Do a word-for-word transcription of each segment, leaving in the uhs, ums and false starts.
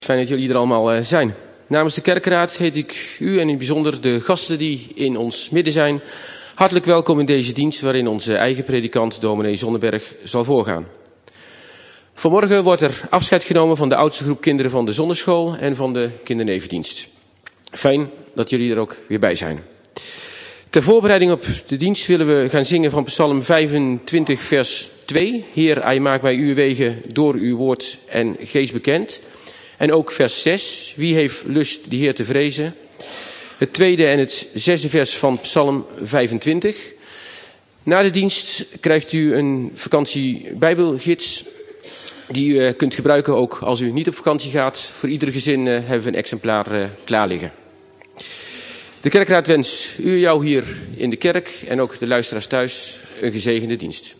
Fijn dat jullie er allemaal uh, zijn. Namens de kerkraad heet ik u en in het bijzonder de gasten die in ons midden zijn hartelijk welkom in deze dienst waarin onze eigen predikant dominee Zonneberg zal voorgaan. Vanmorgen wordt er afscheid genomen van de oudste groep kinderen van de zonneschool en van de kindernevendienst. Fijn dat jullie er ook weer bij zijn. Ter voorbereiding op de dienst willen we gaan zingen van Psalm vijfentwintig vers twee. Heer, hij maakt mij uw wegen door uw woord en geest bekend. En ook vers zes. Wie heeft lust de Heer te vrezen? Het tweede en het zesde vers van Psalm vijfentwintig. Na de dienst krijgt u een vakantie Bijbelgids die u kunt gebruiken ook als u niet op vakantie gaat. Voor ieder gezin hebben we een exemplaar klaar liggen. De kerkraad wenst u en jou hier in de kerk en ook de luisteraars thuis een gezegende dienst.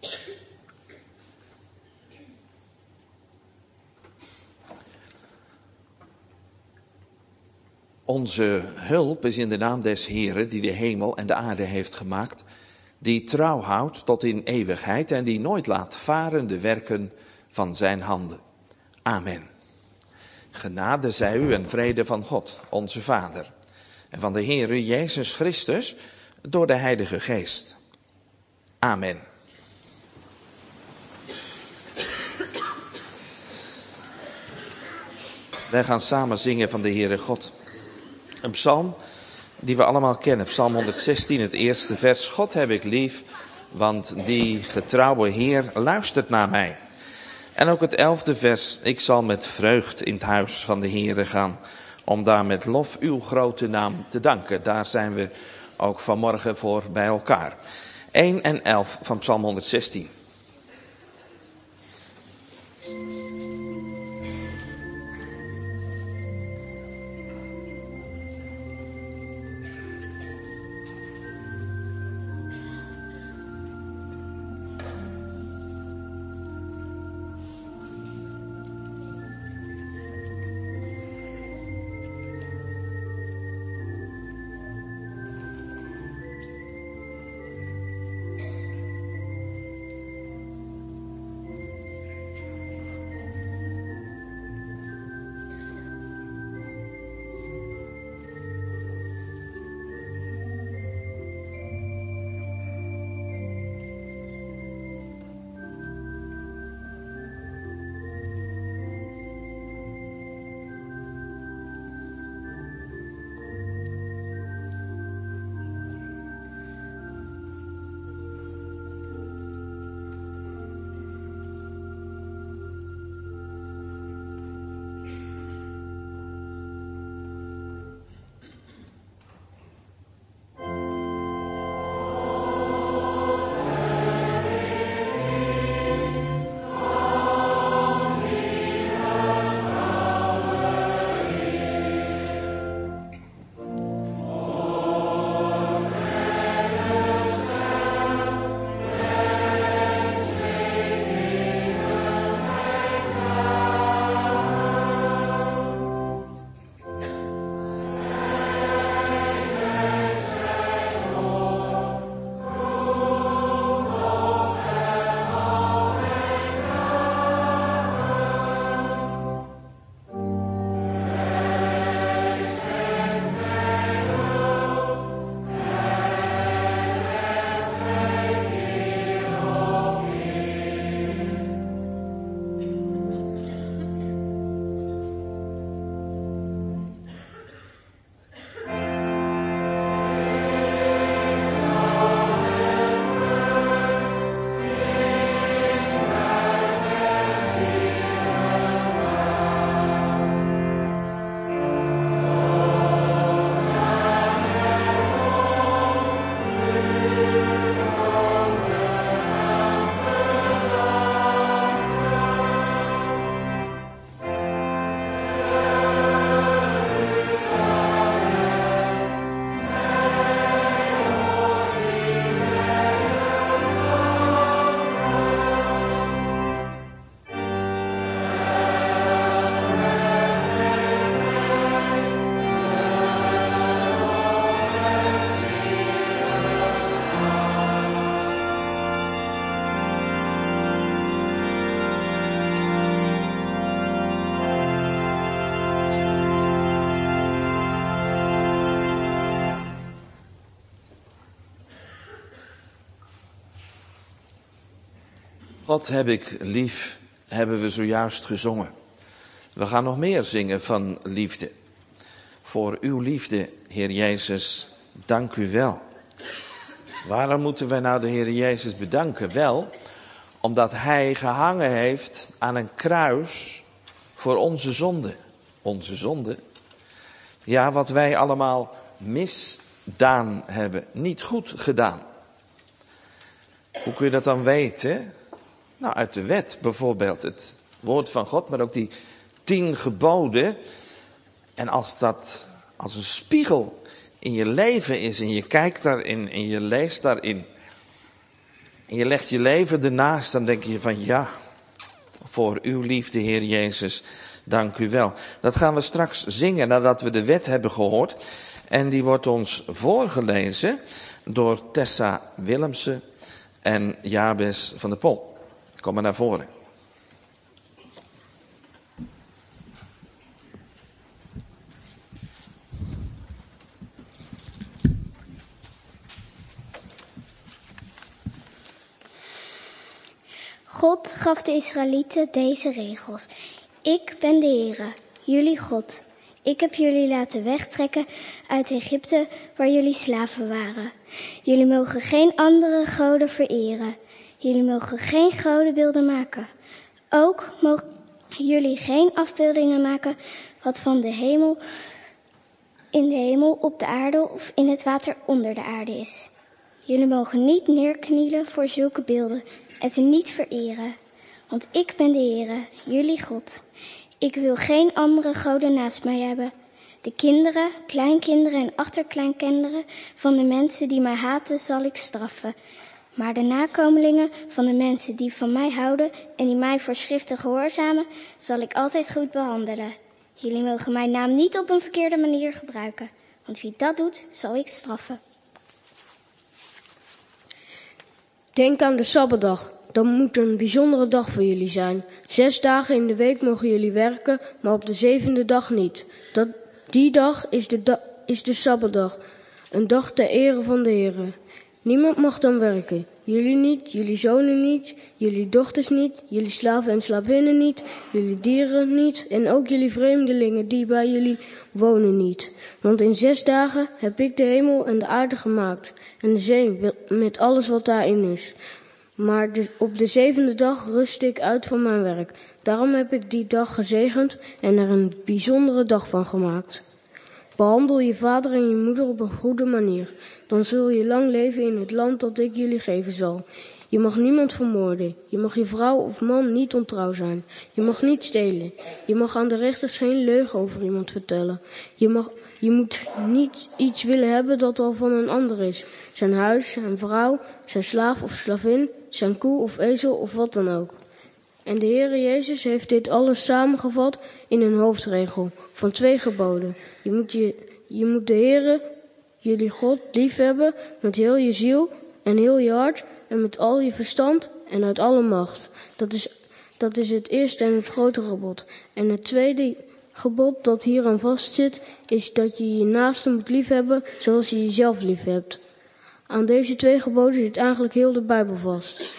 Onze hulp is in de naam des Heeren, die de hemel en de aarde heeft gemaakt, die trouw houdt tot in eeuwigheid en die nooit laat varen de werken van zijn handen. Amen. Genade zij u en vrede van God, onze Vader, en van de Heere Jezus Christus door de Heilige Geest. Amen. Wij gaan samen zingen van de Heere God. Een psalm die we allemaal kennen, psalm honderdzestien, het eerste vers. God heb ik lief, want die getrouwe Heer luistert naar mij. En ook het elfde vers, ik zal met vreugd in het huis van de Heere gaan, om daar met lof uw grote naam te danken. Daar zijn we ook vanmorgen voor bij elkaar. één en elf van psalm honderdzestien. God heb ik lief, hebben we zojuist gezongen. We gaan nog meer zingen van liefde. Voor uw liefde, Heer Jezus, dank u wel. Waarom moeten wij nou de Heer Jezus bedanken? Wel, omdat Hij gehangen heeft aan een kruis voor onze zonde. Onze zonde? Ja, wat wij allemaal misdaan hebben, niet goed gedaan. Hoe kun je dat dan weten? Nou, uit de wet bijvoorbeeld, het woord van God, maar ook die tien geboden. En als dat als een spiegel in je leven is en je kijkt daarin en je leest daarin, en je legt je leven ernaast, dan denk je van ja, voor uw liefde, Heer Jezus, dank u wel. Dat gaan we straks zingen nadat we de wet hebben gehoord. En die wordt ons voorgelezen door Tessa Willemsen en Jabes van der Pol. Kom maar naar voren. God gaf de Israëlieten deze regels. Ik ben de Heere, jullie God. Ik heb jullie laten wegtrekken uit Egypte, waar jullie slaven waren. Jullie mogen geen andere goden vereren. Jullie mogen geen godenbeelden maken. Ook mogen jullie geen afbeeldingen maken wat van de hemel, in de hemel, op de aarde of in het water onder de aarde is. Jullie mogen niet neerknielen voor zulke beelden en ze niet vereren. Want ik ben de Heere, jullie God. Ik wil geen andere goden naast mij hebben. De kinderen, kleinkinderen en achterkleinkinderen van de mensen die mij haten zal ik straffen. Maar de nakomelingen van de mensen die van mij houden en die mijn voorschriften gehoorzamen, zal ik altijd goed behandelen. Jullie mogen mijn naam niet op een verkeerde manier gebruiken, want wie dat doet, zal ik straffen. Denk aan de Sabbatdag. Dat moet een bijzondere dag voor jullie zijn. Zes dagen in de week mogen jullie werken, maar op de zevende dag niet. Dat, die dag is de, da, is de Sabbatdag, een dag ter ere van de Heere. Niemand mag dan werken. Jullie niet, jullie zonen niet, jullie dochters niet, jullie slaven en slavinnen niet, jullie dieren niet en ook jullie vreemdelingen die bij jullie wonen niet. Want in zes dagen heb ik de hemel en de aarde gemaakt en de zee met alles wat daarin is. Maar dus op de zevende dag rust ik uit van mijn werk. Daarom heb ik die dag gezegend en er een bijzondere dag van gemaakt. Behandel je vader en je moeder op een goede manier. Dan zul je lang leven in het land dat ik jullie geven zal. Je mag niemand vermoorden. Je mag je vrouw of man niet ontrouw zijn. Je mag niet stelen. Je mag aan de rechters geen leugen over iemand vertellen. Je, mag, je moet niet iets willen hebben dat al van een ander is. Zijn huis, zijn vrouw, zijn slaaf of slavin, zijn koe of ezel of wat dan ook. En de Heere Jezus heeft dit alles samengevat in een hoofdregel van twee geboden. Je moet, je, je moet de Heere, jullie God, liefhebben met heel je ziel en heel je hart en met al je verstand en uit alle macht. Dat is, dat is het eerste en het grote gebod. En het tweede gebod dat hieraan vastzit, is dat je je naaste moet liefhebben zoals je jezelf liefhebt. Aan deze twee geboden zit eigenlijk heel de Bijbel vast.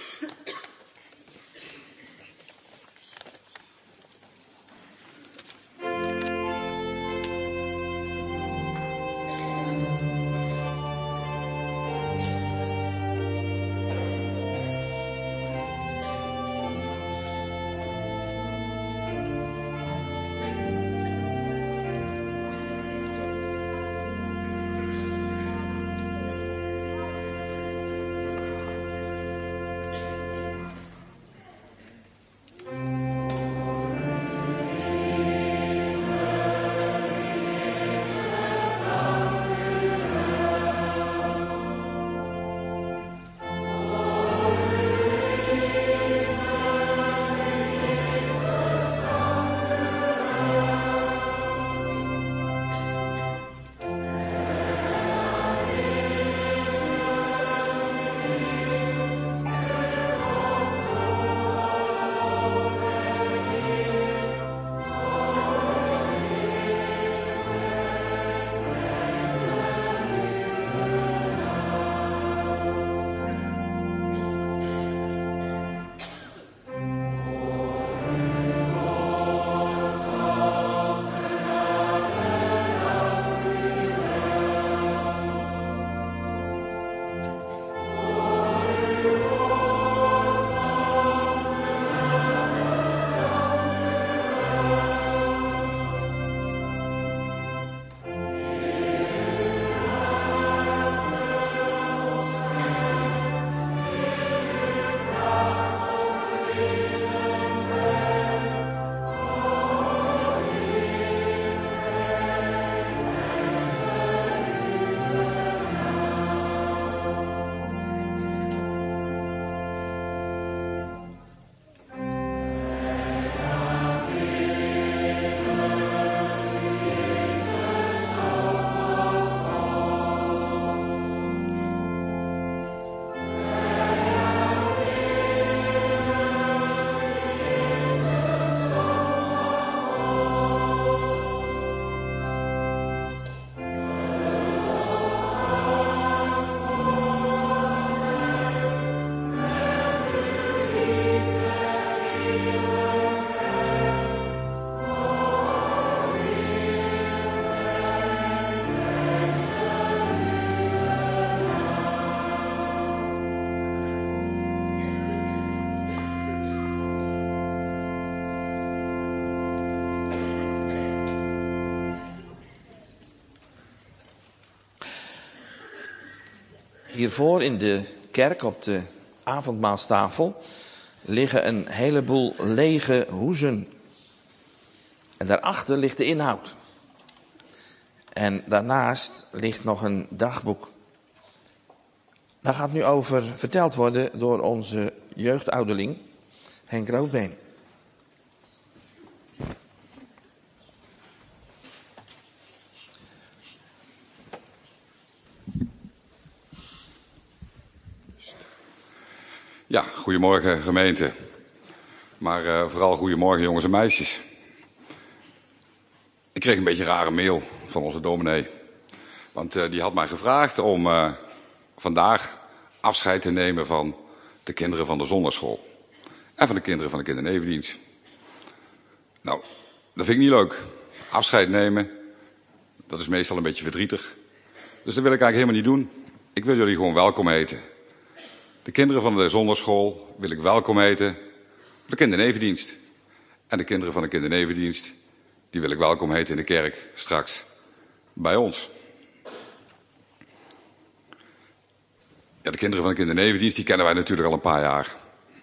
Hiervoor in de kerk op de avondmaalstafel liggen een heleboel lege hoezen. En daarachter ligt de inhoud. En daarnaast ligt nog een dagboek. Daar gaat nu over verteld worden door onze jeugdouderling Henk Roodbeen. Ja, goedemorgen gemeente. Maar uh, vooral goedemorgen jongens en meisjes. Ik kreeg een beetje een rare mail van onze dominee. Want uh, die had mij gevraagd om uh, vandaag afscheid te nemen van de kinderen van de zondagschool. En van de kinderen van de kindernevendienst. Nou, dat vind ik niet leuk. Afscheid nemen, dat is meestal een beetje verdrietig. Dus dat wil ik eigenlijk helemaal niet doen. Ik wil jullie gewoon welkom heten. De kinderen van de zondagschool wil ik welkom heten op de kindernevendienst. En de kinderen van de kindernevendienst, die wil ik welkom heten in de kerk straks bij ons. Ja, de kinderen van de kindernevendienst, die kennen wij natuurlijk al een paar jaar.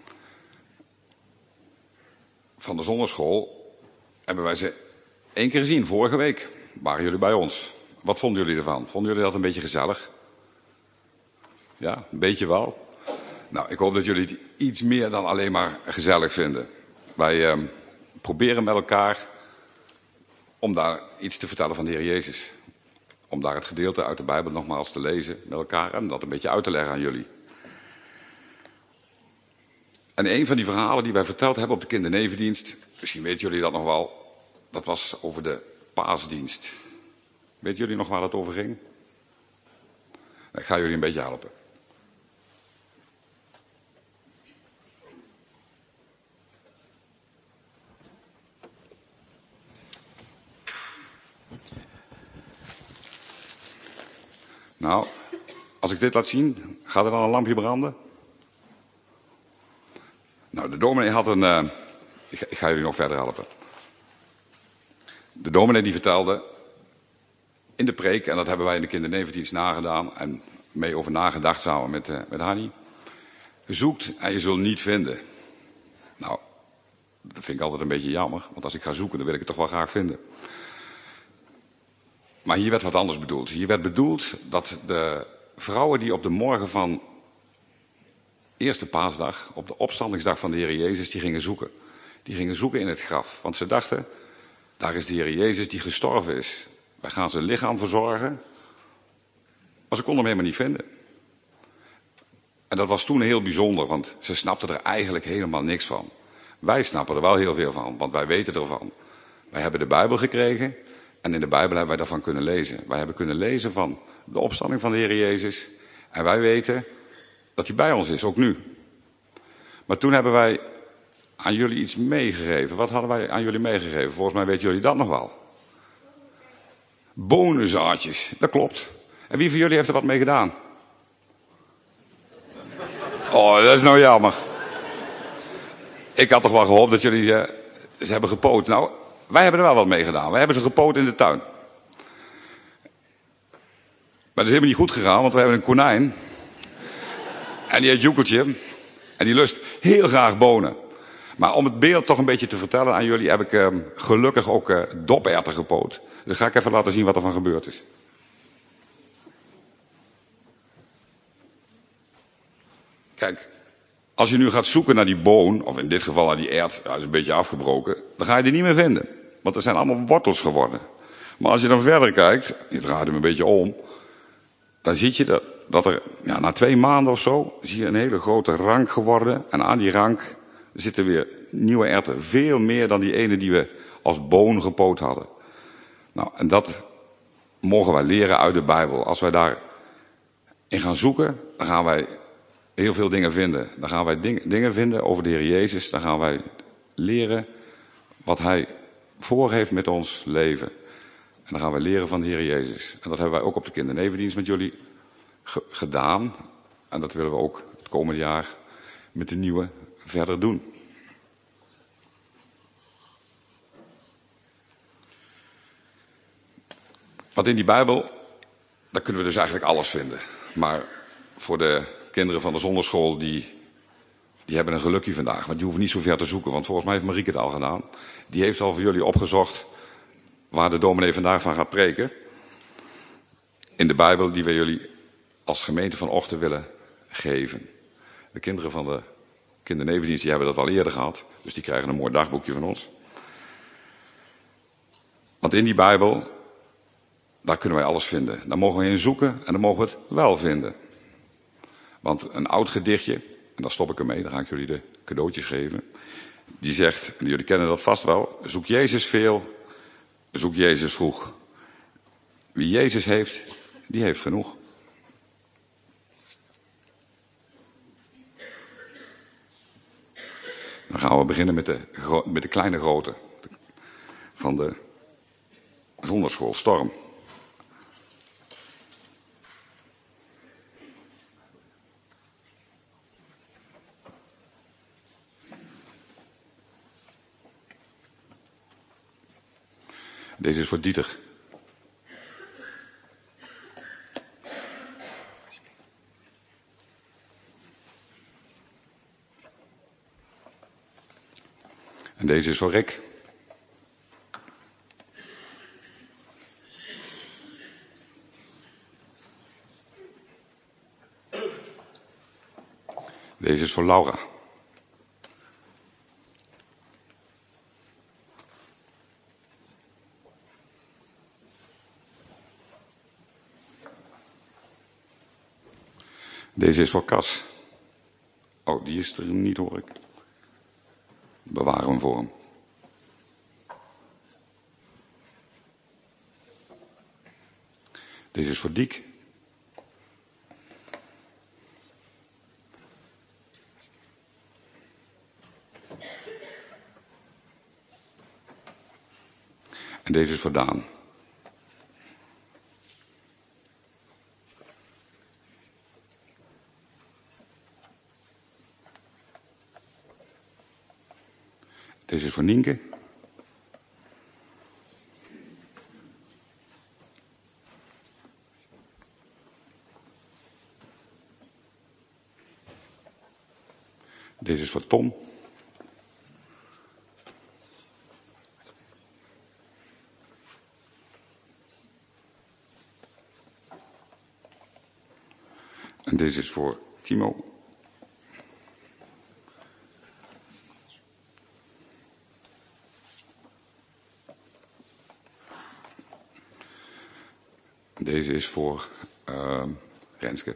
Van de zondagschool hebben wij ze één keer gezien, vorige week waren jullie bij ons. Wat vonden jullie ervan? Vonden jullie dat een beetje gezellig? Ja, een beetje wel. Nou, ik hoop dat jullie het iets meer dan alleen maar gezellig vinden. Wij uh, proberen met elkaar om daar iets te vertellen van de Heer Jezus. Om daar het gedeelte uit de Bijbel nogmaals te lezen met elkaar en dat een beetje uit te leggen aan jullie. En een van die verhalen die wij verteld hebben op de kindernevendienst, misschien weten jullie dat nog wel, dat was over de paasdienst. Weten jullie nog waar het over ging? Ik ga jullie een beetje helpen. Nou, als ik dit laat zien, gaat er dan een lampje branden? Nou, de dominee had een... Uh, ik, ga, ik ga jullie nog verder helpen. De dominee die vertelde in de preek, en dat hebben wij in de kindernevendienst nagedaan en mee over nagedacht samen met, uh, met Hanny. Je zoekt en je zult niet vinden. Nou, dat vind ik altijd een beetje jammer, want als ik ga zoeken, dan wil ik het toch wel graag vinden. Maar hier werd wat anders bedoeld. Hier werd bedoeld dat de vrouwen die op de morgen van eerste paasdag, op de opstandingsdag van de Heer Jezus, die gingen zoeken. Die gingen zoeken in het graf. Want ze dachten, daar is de Heer Jezus die gestorven is. Wij gaan zijn lichaam verzorgen. Maar ze konden hem helemaal niet vinden. En dat was toen heel bijzonder, want ze snapten er eigenlijk helemaal niks van. Wij snappen er wel heel veel van, want wij weten ervan. Wij hebben de Bijbel gekregen. En in de Bijbel hebben wij daarvan kunnen lezen. Wij hebben kunnen lezen van de opstanding van de Heer Jezus. En wij weten dat hij bij ons is, ook nu. Maar toen hebben wij aan jullie iets meegegeven. Wat hadden wij aan jullie meegegeven? Volgens mij weten jullie dat nog wel. Bonenzaadjes, dat klopt. En wie van jullie heeft er wat mee gedaan? Oh, dat is nou jammer. Ik had toch wel gehoopt dat jullie ze, ze hebben gepoot. Nou... Wij hebben er wel wat mee gedaan. Wij hebben ze gepoot in de tuin. Maar dat is helemaal niet goed gegaan, want we hebben een konijn. En die heet Joekeltje. En die lust heel graag bonen. Maar om het beeld toch een beetje te vertellen aan jullie, heb ik uh, gelukkig ook uh, doperwten gepoot. Dus ga ik even laten zien wat er van gebeurd is. Kijk, als je nu gaat zoeken naar die boon, of in dit geval naar die erd, ja, is een beetje afgebroken, dan ga je die niet meer vinden. Want er zijn allemaal wortels geworden. Maar als je dan verder kijkt, je draait hem een beetje om, dan zie je dat, dat er ja, na twee maanden of zo, zie je een hele grote rank geworden. En aan die rank zitten weer nieuwe erwten. Veel meer dan die ene die we als boon gepoot hadden. Nou, en dat mogen wij leren uit de Bijbel. Als wij daarin gaan zoeken, dan gaan wij heel veel dingen vinden. Dan gaan wij ding, dingen vinden over de Heer Jezus. Dan gaan wij leren wat Hij voor heeft met ons leven. En dan gaan wij leren van de Heer Jezus. En dat hebben wij ook op de kindernevendienst met jullie ge- gedaan. En dat willen we ook het komende jaar met de nieuwe verder doen. Want in die Bijbel, daar kunnen we dus eigenlijk alles vinden. Maar voor de kinderen van de zonderschool, die, die hebben een gelukje vandaag. Want die hoeven niet zo ver te zoeken, want volgens mij heeft Marieke het al gedaan. Die heeft al voor jullie opgezocht waar de dominee vandaag van gaat preken. In de Bijbel die wij jullie als gemeente vanochtend willen geven. De kinderen van de kindernevendienst die hebben dat al eerder gehad. Dus die krijgen een mooi dagboekje van ons. Want in die Bijbel, daar kunnen wij alles vinden. Daar mogen we in zoeken en dan mogen we het wel vinden. Want een oud gedichtje, en daar stop ik ermee, dan ga ik jullie de cadeautjes geven. Die zegt, en jullie kennen dat vast wel, zoek Jezus veel, zoek Jezus vroeg. Wie Jezus heeft, die heeft genoeg. Dan gaan we beginnen met de, met de kleine grote van de zonderschool, Storm. Deze is voor Dieter. En deze is voor Rick. Deze is voor Laura. Deze is voor Cas. Oh, die is er niet, hoor ik. Bewaar hem voor hem. Deze is voor Diek. En deze is voor Daan. Deze is voor Nienke. Deze is voor Tom. En deze is voor Timo. Deze is voor uh, Renske.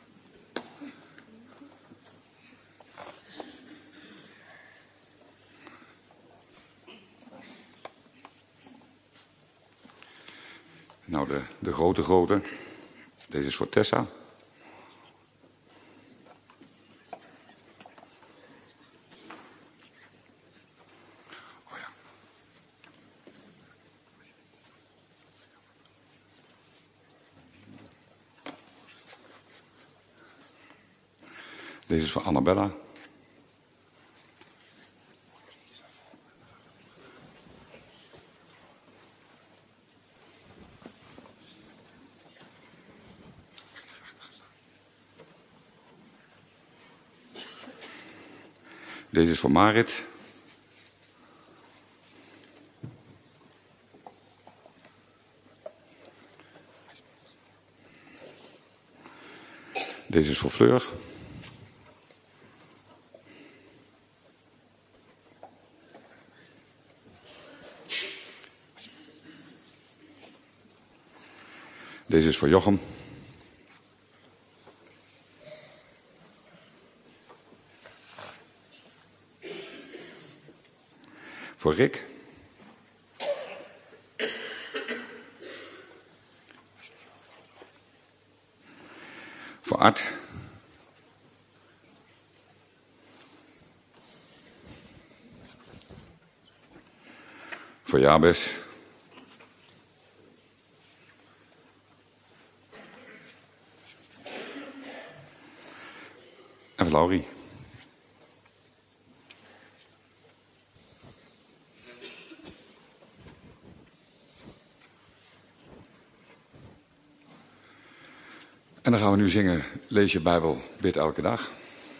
Nou, de, de grote grote. Deze is voor Tessa. Oh ja. Deze is voor Annabella. Deze is voor Marit. Deze is voor Fleur. Deze is voor Jochem. Voor Rick. Voor Art. Voor Jabes. En voor Laurie. En dan gaan we nu zingen, lees je Bijbel, bid elke dag.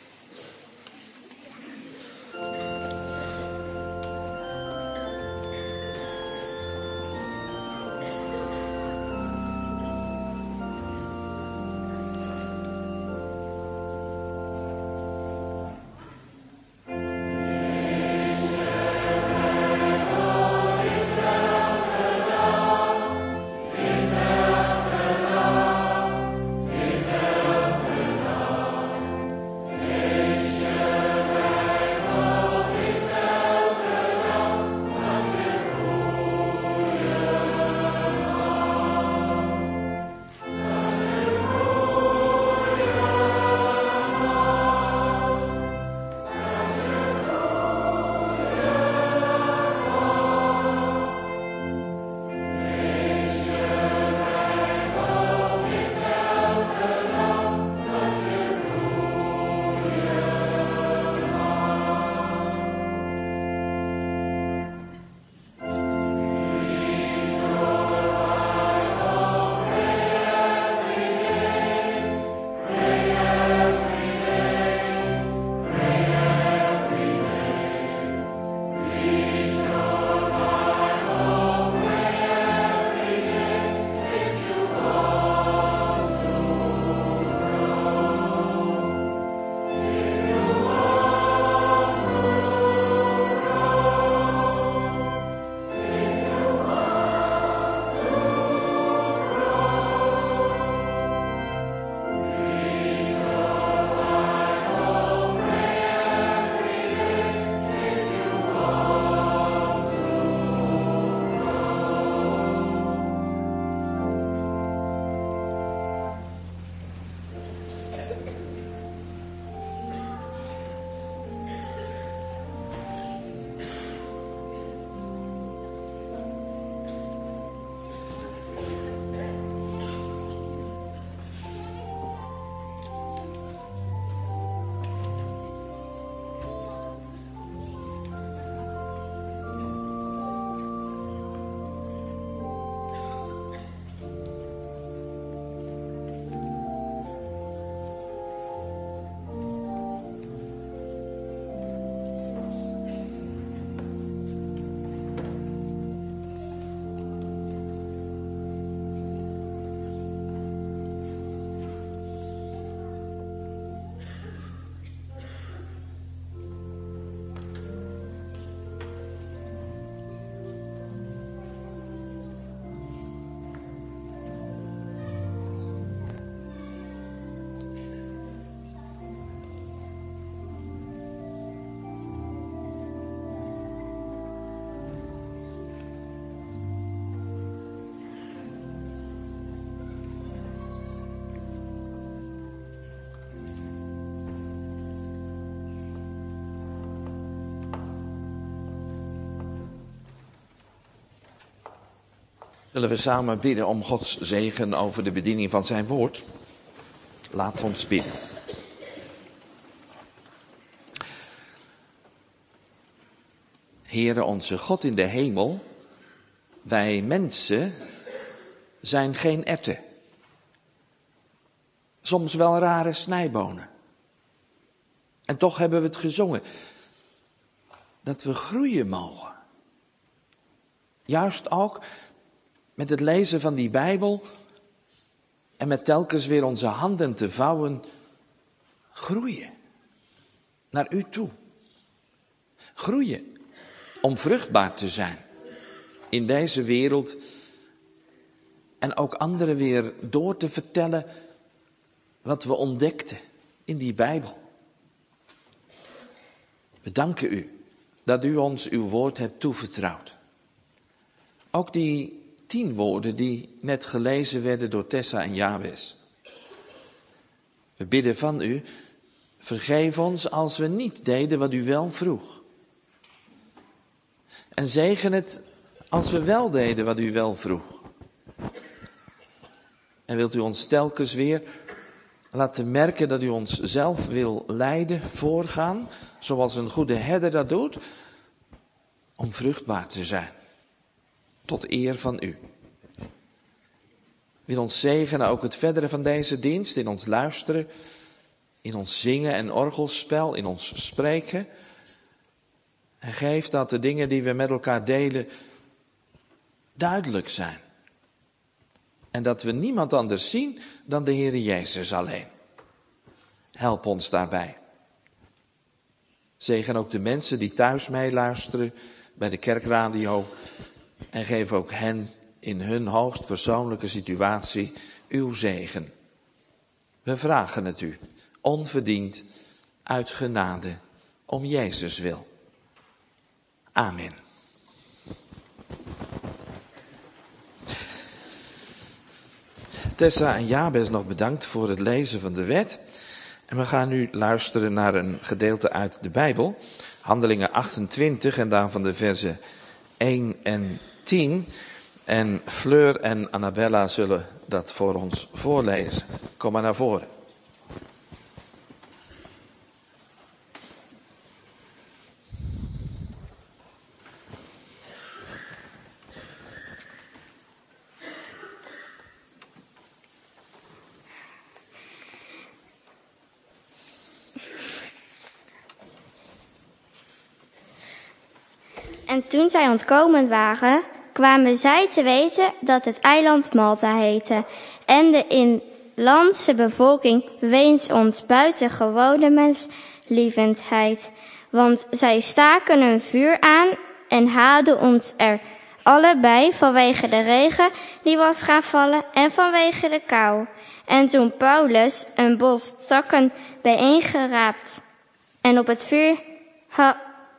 Zullen we samen bidden om Gods zegen over de bediening van zijn woord? Laat ons bidden. Heere onze God in de hemel, wij mensen zijn geen erwten. Soms wel rare snijbonen. En toch hebben we het gezongen, dat we groeien mogen. Juist ook met het lezen van die Bijbel en met telkens weer onze handen te vouwen, groeien naar u toe. Groeien om vruchtbaar te zijn in deze wereld en ook anderen weer door te vertellen wat we ontdekten in die Bijbel. We danken u dat u ons uw woord hebt toevertrouwd. Ook die tien woorden die net gelezen werden door Tessa en Jabes. We bidden van u, vergeef ons als we niet deden wat u wel vroeg. En zegen het als we wel deden wat u wel vroeg. En wilt u ons telkens weer laten merken dat u ons zelf wil leiden, voorgaan, zoals een goede herder dat doet, om vruchtbaar te zijn, tot eer van u. Wil ons zegenen ook het verdere van deze dienst, in ons luisteren, in ons zingen en orgelspel, in ons spreken. En geef dat de dingen die we met elkaar delen duidelijk zijn. En dat we niemand anders zien dan de Heere Jezus alleen. Help ons daarbij. Zegen ook de mensen die thuis meeluisteren bij de kerkradio. En geef ook hen in hun hoogst persoonlijke situatie uw zegen. We vragen het u, onverdiend, uit genade, om Jezus wil. Amen. Tessa en Jabes nog bedankt voor het lezen van de wet. En we gaan nu luisteren naar een gedeelte uit de Bijbel. Handelingen achtentwintig en daarvan de versen één en tien. En Fleur en Annabella zullen dat voor ons voorlezen. Kom maar naar voren. En toen zij ontkomen waren, kwamen zij te weten dat het eiland Malta heette. En de inlandse bevolking bewees ons buitengewone menslievendheid. Want zij staken een vuur aan en haalden ons er allebei vanwege de regen die was gaan vallen en vanwege de kou. En toen Paulus een bos takken bijeengeraapt en op het vuur had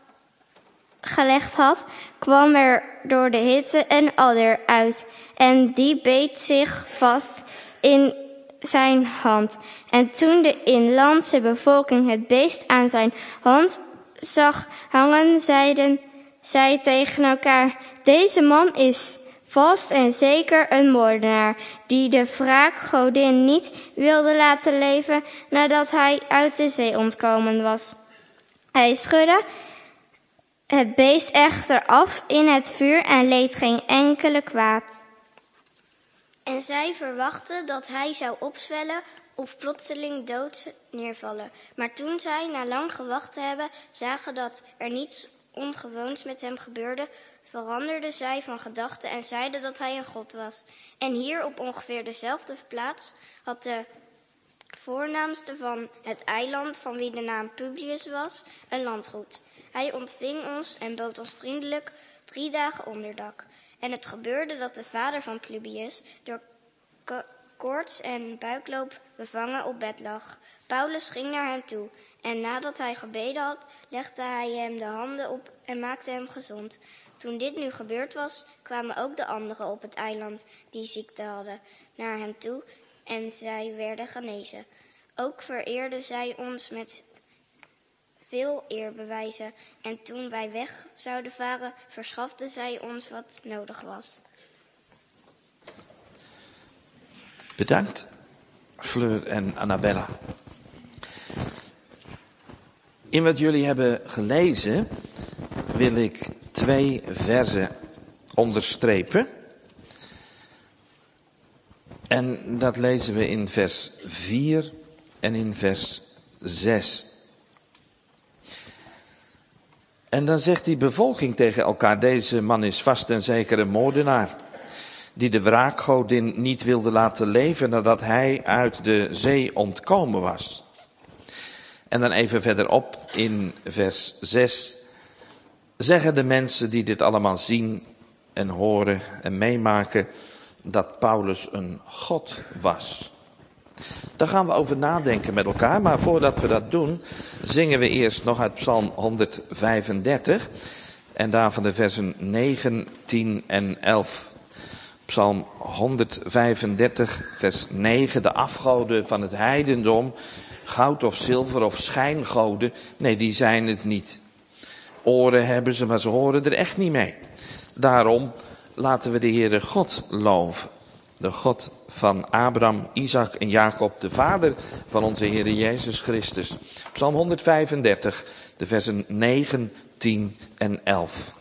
gelegd had, kwam er door de hitte een adder uit en die beet zich vast in zijn hand. En toen de inlandse bevolking het beest aan zijn hand zag hangen, zeiden zij tegen elkaar: deze man is vast en zeker een moordenaar, die de wraakgodin niet wilde laten leven nadat hij uit de zee ontkomen was. Hij schudde het beest echter af in het vuur en leed geen enkele kwaad. En zij verwachtten dat hij zou opzwellen of plotseling dood neervallen. Maar toen zij na lang gewacht te hebben zagen dat er niets ongewoons met hem gebeurde, veranderden zij van gedachten en zeiden dat hij een god was. En hier op ongeveer dezelfde plaats had de voornaamste van het eiland, van wie de naam Publius was, een landgoed. Hij ontving ons en bood ons vriendelijk drie dagen onderdak. En het gebeurde dat de vader van Publius door ko- koorts en buikloop bevangen op bed lag. Paulus ging naar hem toe en nadat hij gebeden had, legde hij hem de handen op en maakte hem gezond. Toen dit nu gebeurd was, kwamen ook de anderen op het eiland die ziekte hadden naar hem toe en zij werden genezen. Ook vereerden zij ons met veel eerbewijzen en toen wij weg zouden varen, verschaften zij ons wat nodig was. Bedankt, Fleur en Annabella. In wat jullie hebben gelezen wil ik twee verzen onderstrepen. En dat lezen we in vers vier en in vers zes. En dan zegt die bevolking tegen elkaar: deze man is vast en zeker een moordenaar, die de wraakgodin niet wilde laten leven nadat hij uit de zee ontkomen was. En dan even verderop in vers zes zeggen de mensen die dit allemaal zien en horen en meemaken dat Paulus een god was. Daar gaan we over nadenken met elkaar, maar voordat we dat doen, zingen we eerst nog uit Psalm honderdvijfendertig en daarvan de versen negen, tien en elf. Psalm honderdvijfendertig, vers negen, de afgoden van het heidendom, goud of zilver of schijngoden, nee, die zijn het niet. Oren hebben ze, maar ze horen er echt niet mee. Daarom laten we de Heere God loven. De God van Abraham, Isaac en Jacob, de vader van onze Heere Jezus Christus. Psalm honderdvijfendertig, de versen negen, tien en elf.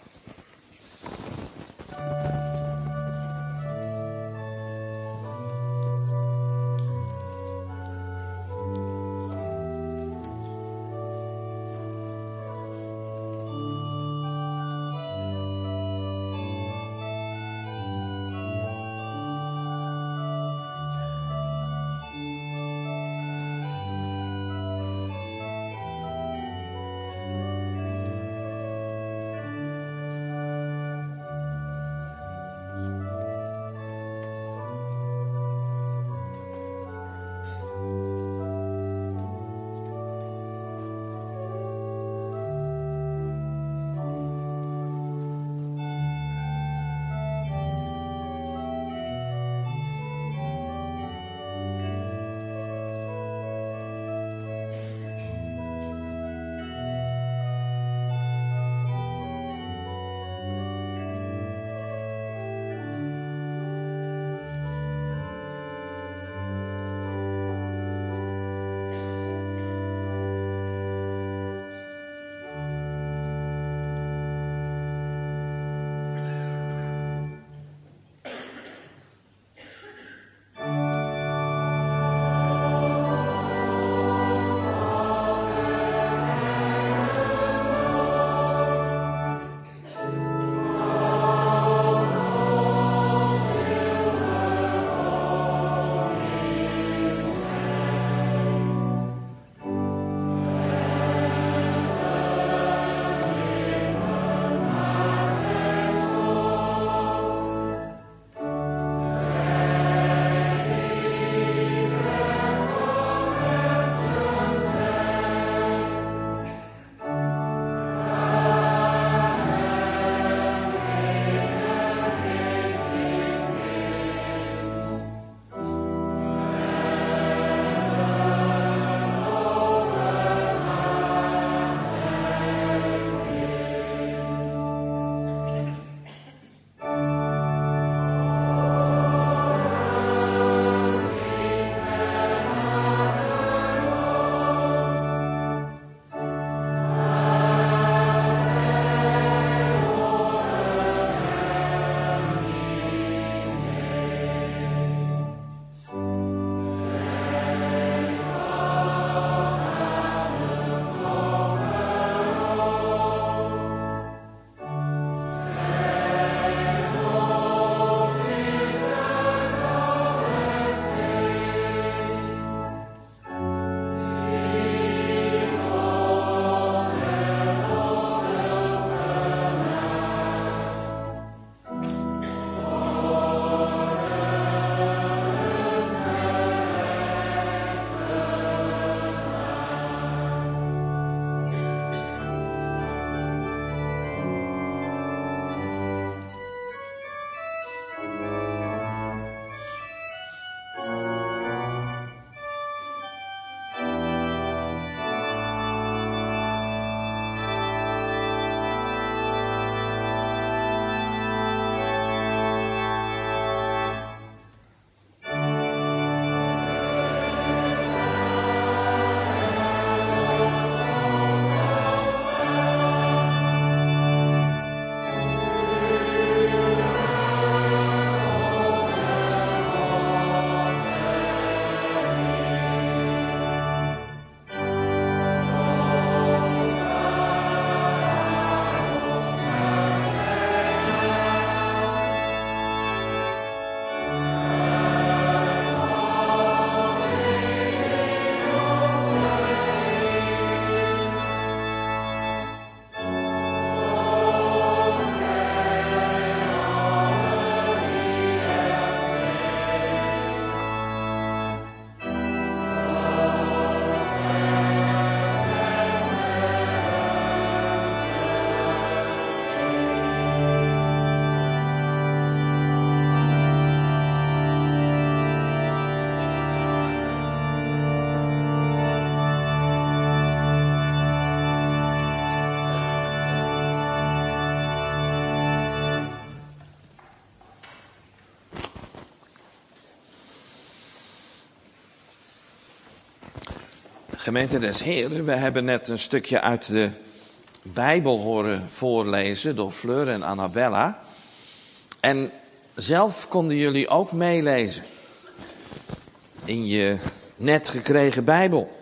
Gemeente des Heren, we hebben net een stukje uit de Bijbel horen voorlezen door Fleur en Annabella. En zelf konden jullie ook meelezen in je net gekregen Bijbel.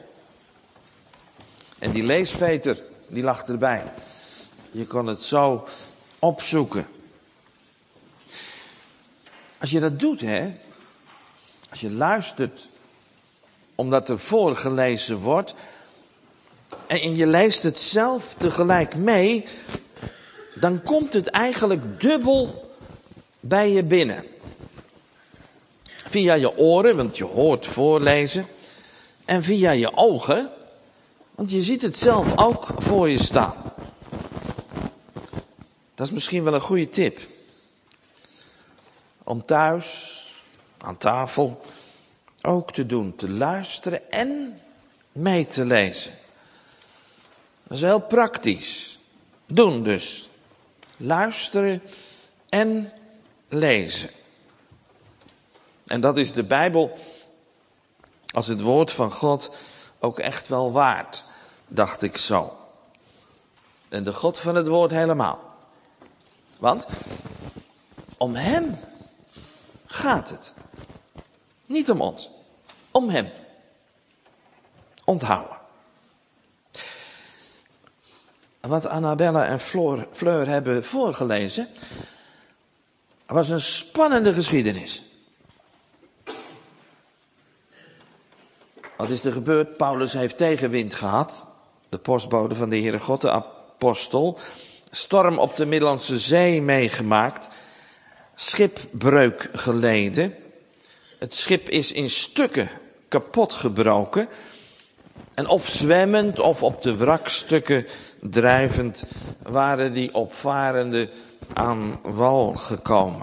En die leesveter, die lag erbij. Je kon het zo opzoeken. Als je dat doet, hè, als je luistert omdat er voorgelezen wordt en je leest het zelf tegelijk mee, dan komt het eigenlijk dubbel bij je binnen. Via je oren, want je hoort voorlezen, en via je ogen, want je ziet het zelf ook voor je staan. Dat is misschien wel een goede tip. Om thuis, aan tafel, ook te doen, te luisteren en mee te lezen. Dat is heel praktisch. Doen dus. Luisteren en lezen. En dat is de Bijbel als het woord van God ook echt wel waard, dacht ik zo. En de God van het woord helemaal. Want om hem gaat het. Niet om ons. Om hem. Onthouden. Wat Annabella en Fleur, Fleur hebben voorgelezen was een spannende geschiedenis. Wat is er gebeurd? Paulus heeft tegenwind gehad. De postbode van de Heere God, de apostel. Storm op de Middellandse Zee meegemaakt. Schipbreuk geleden. Het schip is in stukken kapot gebroken. En of zwemmend of op de wrakstukken drijvend waren die opvarenden aan wal gekomen.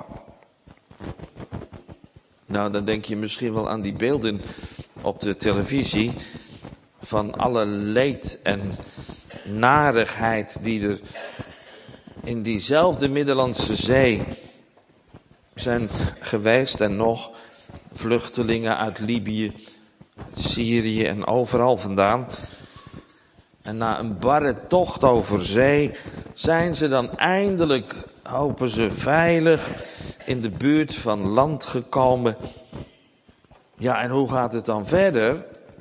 Nou, dan denk je misschien wel aan die beelden op de televisie van alle leed en narigheid die er in diezelfde Middellandse Zee zijn geweest en nog vluchtelingen uit Libië, Syrië en overal vandaan. En na een barre tocht over zee zijn ze dan eindelijk, hopen ze, veilig in de buurt van land gekomen. Ja, en hoe gaat het dan verder?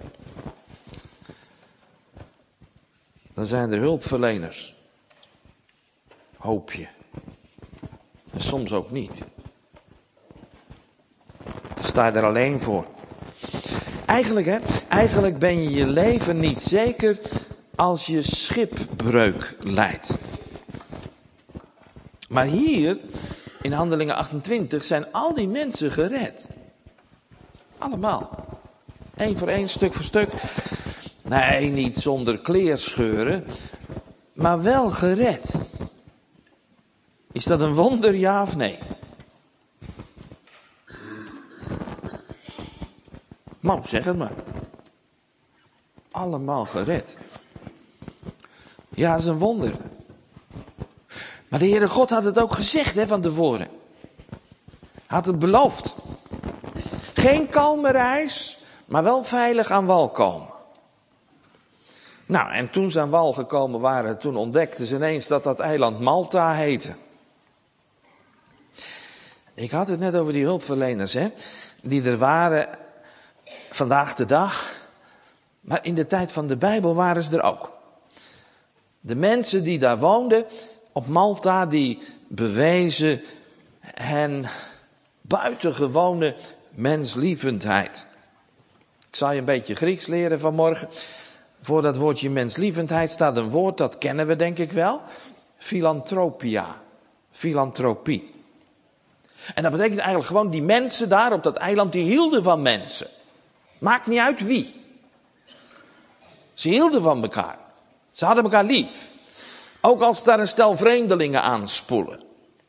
Dan zijn er hulpverleners. Hoop je. En soms ook niet. Dan sta je er alleen voor. Eigenlijk, hè, eigenlijk ben je je leven niet zeker als je schipbreuk lijdt. Maar hier, in Handelingen achtentwintig, zijn al die mensen gered. Allemaal. Eén voor één, stuk voor stuk. Nee, niet zonder kleerscheuren, maar wel gered. Is dat een wonder, ja of nee? Nou, zeg het maar. Allemaal gered. Ja, dat is een wonder. Maar de Heere God had het ook gezegd, hè, van tevoren. Had het beloofd. Geen kalme reis, maar wel veilig aan wal komen. Nou, en toen ze aan wal gekomen waren, toen ontdekten ze ineens dat dat eiland Malta heette. Ik had het net over die hulpverleners, hè, die er waren vandaag de dag. Maar in de tijd van de Bijbel waren ze er ook. De mensen die daar woonden op Malta, die bewezen hen buitengewone menslievendheid. Ik zal je een beetje Grieks leren vanmorgen. Voor dat woordje menslievendheid staat een woord, dat kennen we denk ik wel. Philanthropia. Filantropie. En dat betekent eigenlijk gewoon, die mensen daar op dat eiland, die hielden van mensen. Maakt niet uit wie. Ze hielden van elkaar. Ze hadden elkaar lief. Ook als daar een stel vreemdelingen aanspoelen.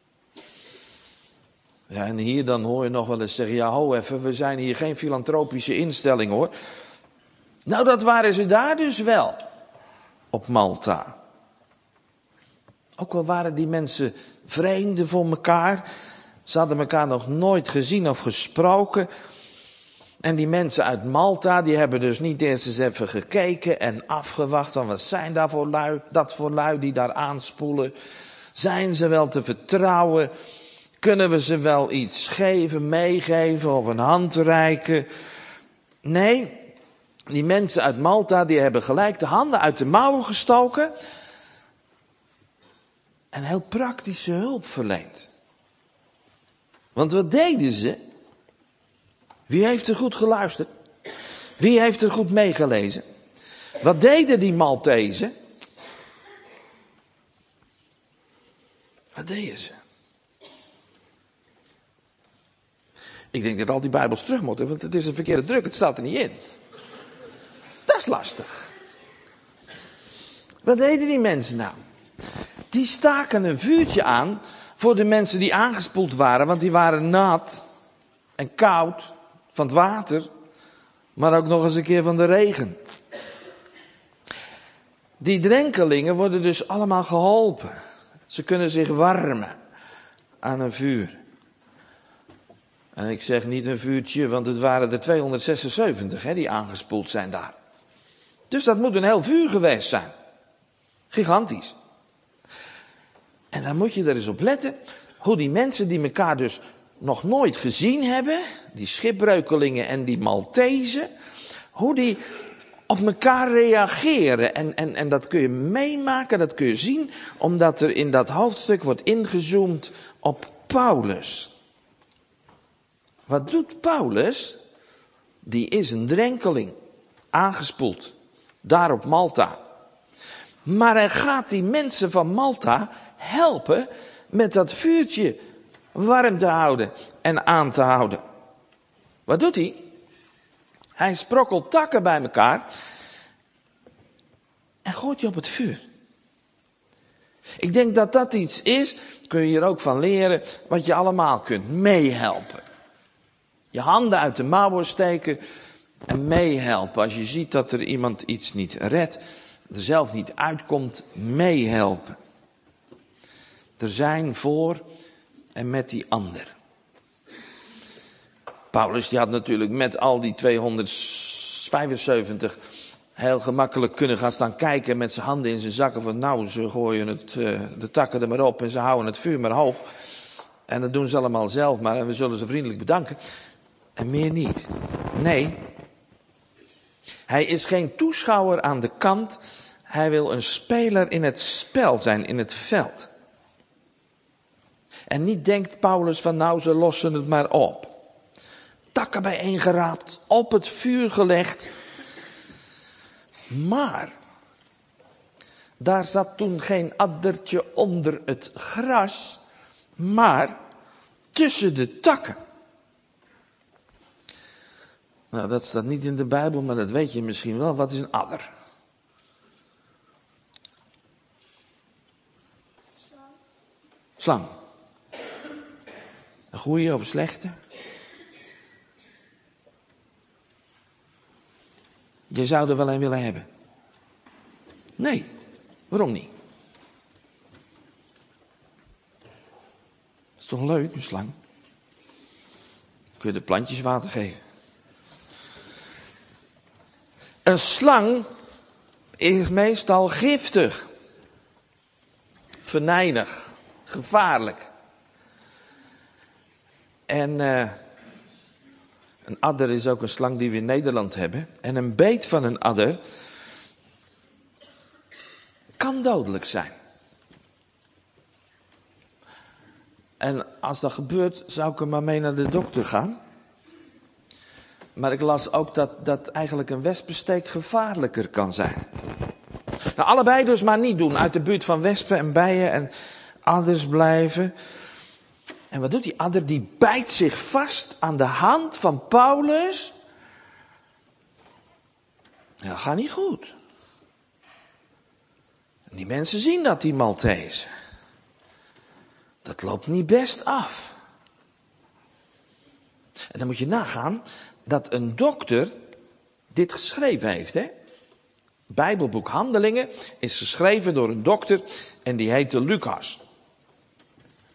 Ja, en hier dan hoor je nog wel eens zeggen, ja, ho even, we zijn hier geen filantropische instelling hoor. Nou, dat waren ze daar dus wel. Op Malta. Ook al waren die mensen vreemden voor elkaar. Ze hadden elkaar nog nooit gezien of gesproken. En die mensen uit Malta, die hebben dus niet eerst eens even gekeken en afgewacht van wat zijn daar voor lui, dat voor lui die daar aanspoelen. Zijn ze wel te vertrouwen? Kunnen we ze wel iets geven, meegeven of een hand reiken? Nee, die mensen uit Malta, die hebben gelijk de handen uit de mouwen gestoken en heel praktische hulp verleend. Want wat deden ze? Wie heeft er goed geluisterd? Wie heeft er goed meegelezen? Wat deden die Maltezen? Wat deden ze? Ik denk dat al die Bijbels terug moeten, want het is een verkeerde druk, het staat er niet in. Dat is lastig. Wat deden die mensen nou? Die staken een vuurtje aan voor de mensen die aangespoeld waren, want die waren nat en koud van het water, maar ook nog eens een keer van de regen. Die drenkelingen worden dus allemaal geholpen. Ze kunnen zich warmen aan een vuur. En ik zeg niet een vuurtje, want het waren er tweehonderdzesenzeventig hè, die aangespoeld zijn daar. Dus dat moet een heel vuur geweest zijn. Gigantisch. En dan moet je er eens op letten hoe die mensen die elkaar dus nog nooit gezien hebben, die schipbreukelingen en die Maltezen, hoe die op elkaar reageren. En, en, en dat kun je meemaken, dat kun je zien, omdat er in dat hoofdstuk wordt ingezoomd op Paulus. Wat doet Paulus? Die is een drenkeling, aangespoeld, daar op Malta. Maar hij gaat die mensen van Malta helpen met dat vuurtje warm te houden en aan te houden. Wat doet hij? Hij sprokkelt takken bij elkaar en gooit die op het vuur. Ik denk dat dat iets is, kun je hier ook van leren, wat je allemaal kunt meehelpen. Je handen uit de mouwen steken en meehelpen. Als je ziet dat er iemand iets niet redt, er zelf niet uitkomt, meehelpen. Er zijn voor en met die ander. Paulus die had natuurlijk met al die tweehonderdvijfenzeventig heel gemakkelijk kunnen gaan staan kijken met zijn handen in zijn zakken van nou, ze gooien het, uh, de takken er maar op en ze houden het vuur maar hoog. En dat doen ze allemaal zelf maar en we zullen ze vriendelijk bedanken. En meer niet. Nee. Hij is geen toeschouwer aan de kant. Hij wil een speler in het spel zijn, in het veld. En niet denkt Paulus van nou, ze lossen het maar op. Takken bijeengeraapt, op het vuur gelegd. Maar, daar zat toen geen addertje onder het gras, maar tussen de takken. Nou, dat staat niet in de Bijbel, maar dat weet je misschien wel. Wat is een adder? Slang. Een goeie of een slechte? Je zou er wel een willen hebben. Nee, waarom niet? Dat is toch leuk, een slang? Kun je de plantjes water geven. Een slang is meestal giftig, venijnig, gevaarlijk. En uh, een adder is ook een slang die we in Nederland hebben. En een beet van een adder kan dodelijk zijn. En als dat gebeurt, zou ik er maar mee naar de dokter gaan. Maar ik las ook dat, dat eigenlijk een wespensteek gevaarlijker kan zijn. Nou, allebei dus maar niet doen. Uit de buurt van wespen en bijen en adders blijven. En wat doet die adder? Die bijt zich vast aan de hand van Paulus. Ja, dat gaat niet goed. En die mensen zien dat, die Maltezen. Dat loopt niet best af. En dan moet je nagaan dat een dokter dit geschreven heeft, hè? Bijbelboek Handelingen is geschreven door een dokter en die heette Lucas.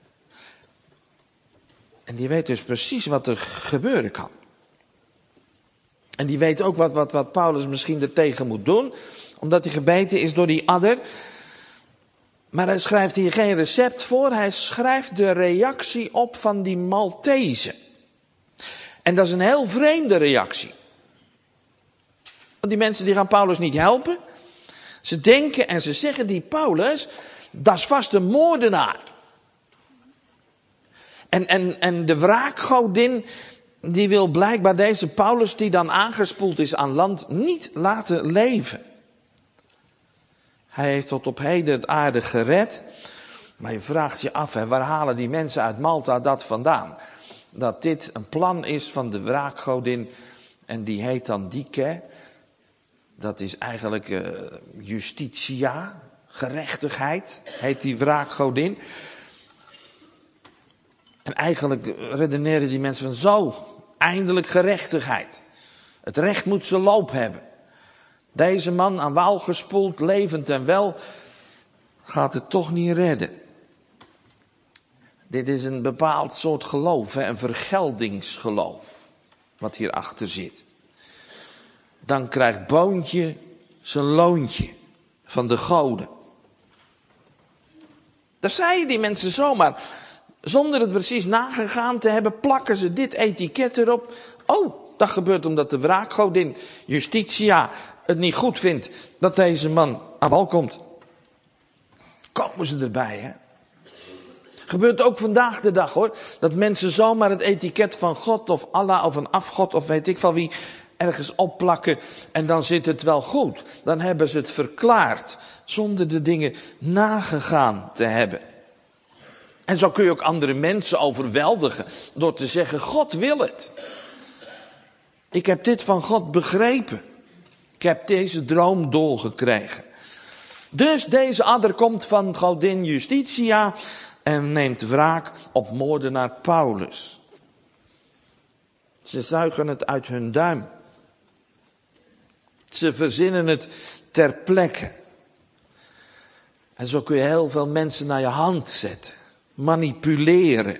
En die weet dus precies wat er gebeuren kan. En die weet ook wat, wat, wat Paulus misschien ertegen moet doen, omdat hij gebeten is door die adder. Maar hij schrijft hier geen recept voor, hij schrijft de reactie op van die Maltezen. En dat is een heel vreemde reactie. Want die mensen die gaan Paulus niet helpen. Ze denken en ze zeggen, die Paulus, dat is vast een moordenaar. En, en, en de wraakgodin, die wil blijkbaar deze Paulus, die dan aangespoeld is aan land, niet laten leven. Hij heeft tot op heden het aarde gered. Maar je vraagt je af, hè, waar halen die mensen uit Malta dat vandaan? Dat dit een plan is van de wraakgodin. En die heet dan Dike. Dat is eigenlijk uh, justitia, gerechtigheid, heet die wraakgodin. En eigenlijk redeneren die mensen van zo, eindelijk gerechtigheid. Het recht moet zijn loop hebben. Deze man aan wal gespoeld, levend en wel, gaat het toch niet redden. Dit is een bepaald soort geloof, hè, een vergeldingsgeloof, wat hierachter zit. Dan krijgt Boontje zijn loontje van de goden. Dat zeiden die mensen zomaar. Zonder het precies nagegaan te hebben, plakken ze dit etiket erop. Oh, dat gebeurt omdat de wraakgodin Justitia het niet goed vindt dat deze man aan wal komt. Komen ze erbij, hè? Gebeurt ook vandaag de dag, hoor. Dat mensen zomaar het etiket van God of Allah of een afgod of weet ik van wie ergens opplakken en dan zit het wel goed. Dan hebben ze het verklaard zonder de dingen nagegaan te hebben. En zo kun je ook andere mensen overweldigen door te zeggen, God wil het. Ik heb dit van God begrepen. Ik heb deze droom doorgekregen. Dus deze adder komt van godin Justitia en neemt wraak op moordenaar Paulus. Ze zuigen het uit hun duim. Ze verzinnen het ter plekke. En zo kun je heel veel mensen naar je hand zetten. Manipuleren.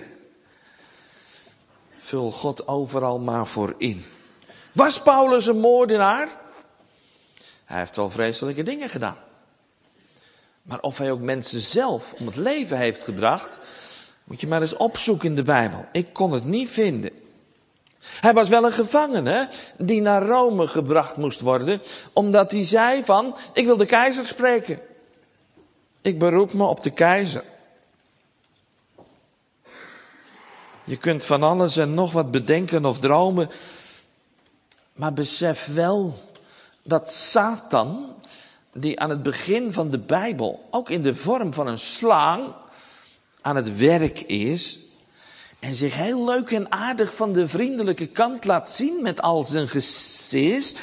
Vul God overal maar voor in. Was Paulus een moordenaar? Hij heeft wel vreselijke dingen gedaan. Maar of hij ook mensen zelf om het leven heeft gebracht, moet je maar eens opzoeken in de Bijbel. Ik kon het niet vinden. Hij was wel een gevangene die naar Rome gebracht moest worden, omdat hij zei van, ik wil de keizer spreken. Ik beroep me op de keizer. Je kunt van alles en nog wat bedenken of dromen, maar besef wel dat Satan, die aan het begin van de Bijbel, ook in de vorm van een slang, aan het werk is, en zich heel leuk en aardig van de vriendelijke kant laat zien met al zijn gesis,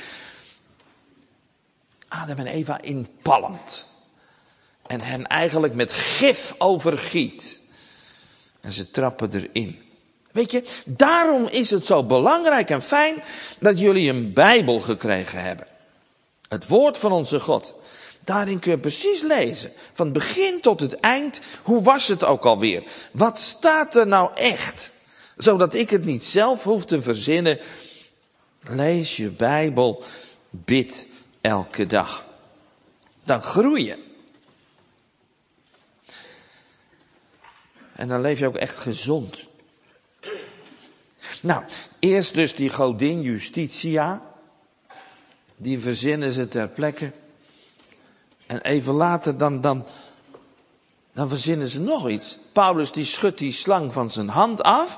Adam en Eva inpalmt. En hen eigenlijk met gif overgiet. En ze trappen erin. Weet je, daarom is het zo belangrijk en fijn dat jullie een Bijbel gekregen hebben. Het woord van onze God. Daarin kun je precies lezen. Van het begin tot het eind. Hoe was het ook alweer? Wat staat er nou echt? Zodat ik het niet zelf hoef te verzinnen. Lees je Bijbel. Bid elke dag. Dan groei je. En dan leef je ook echt gezond. Nou, eerst dus die godin Justitia. Die verzinnen ze ter plekke. En even later dan, dan, dan verzinnen ze nog iets. Paulus die schudt die slang van zijn hand af.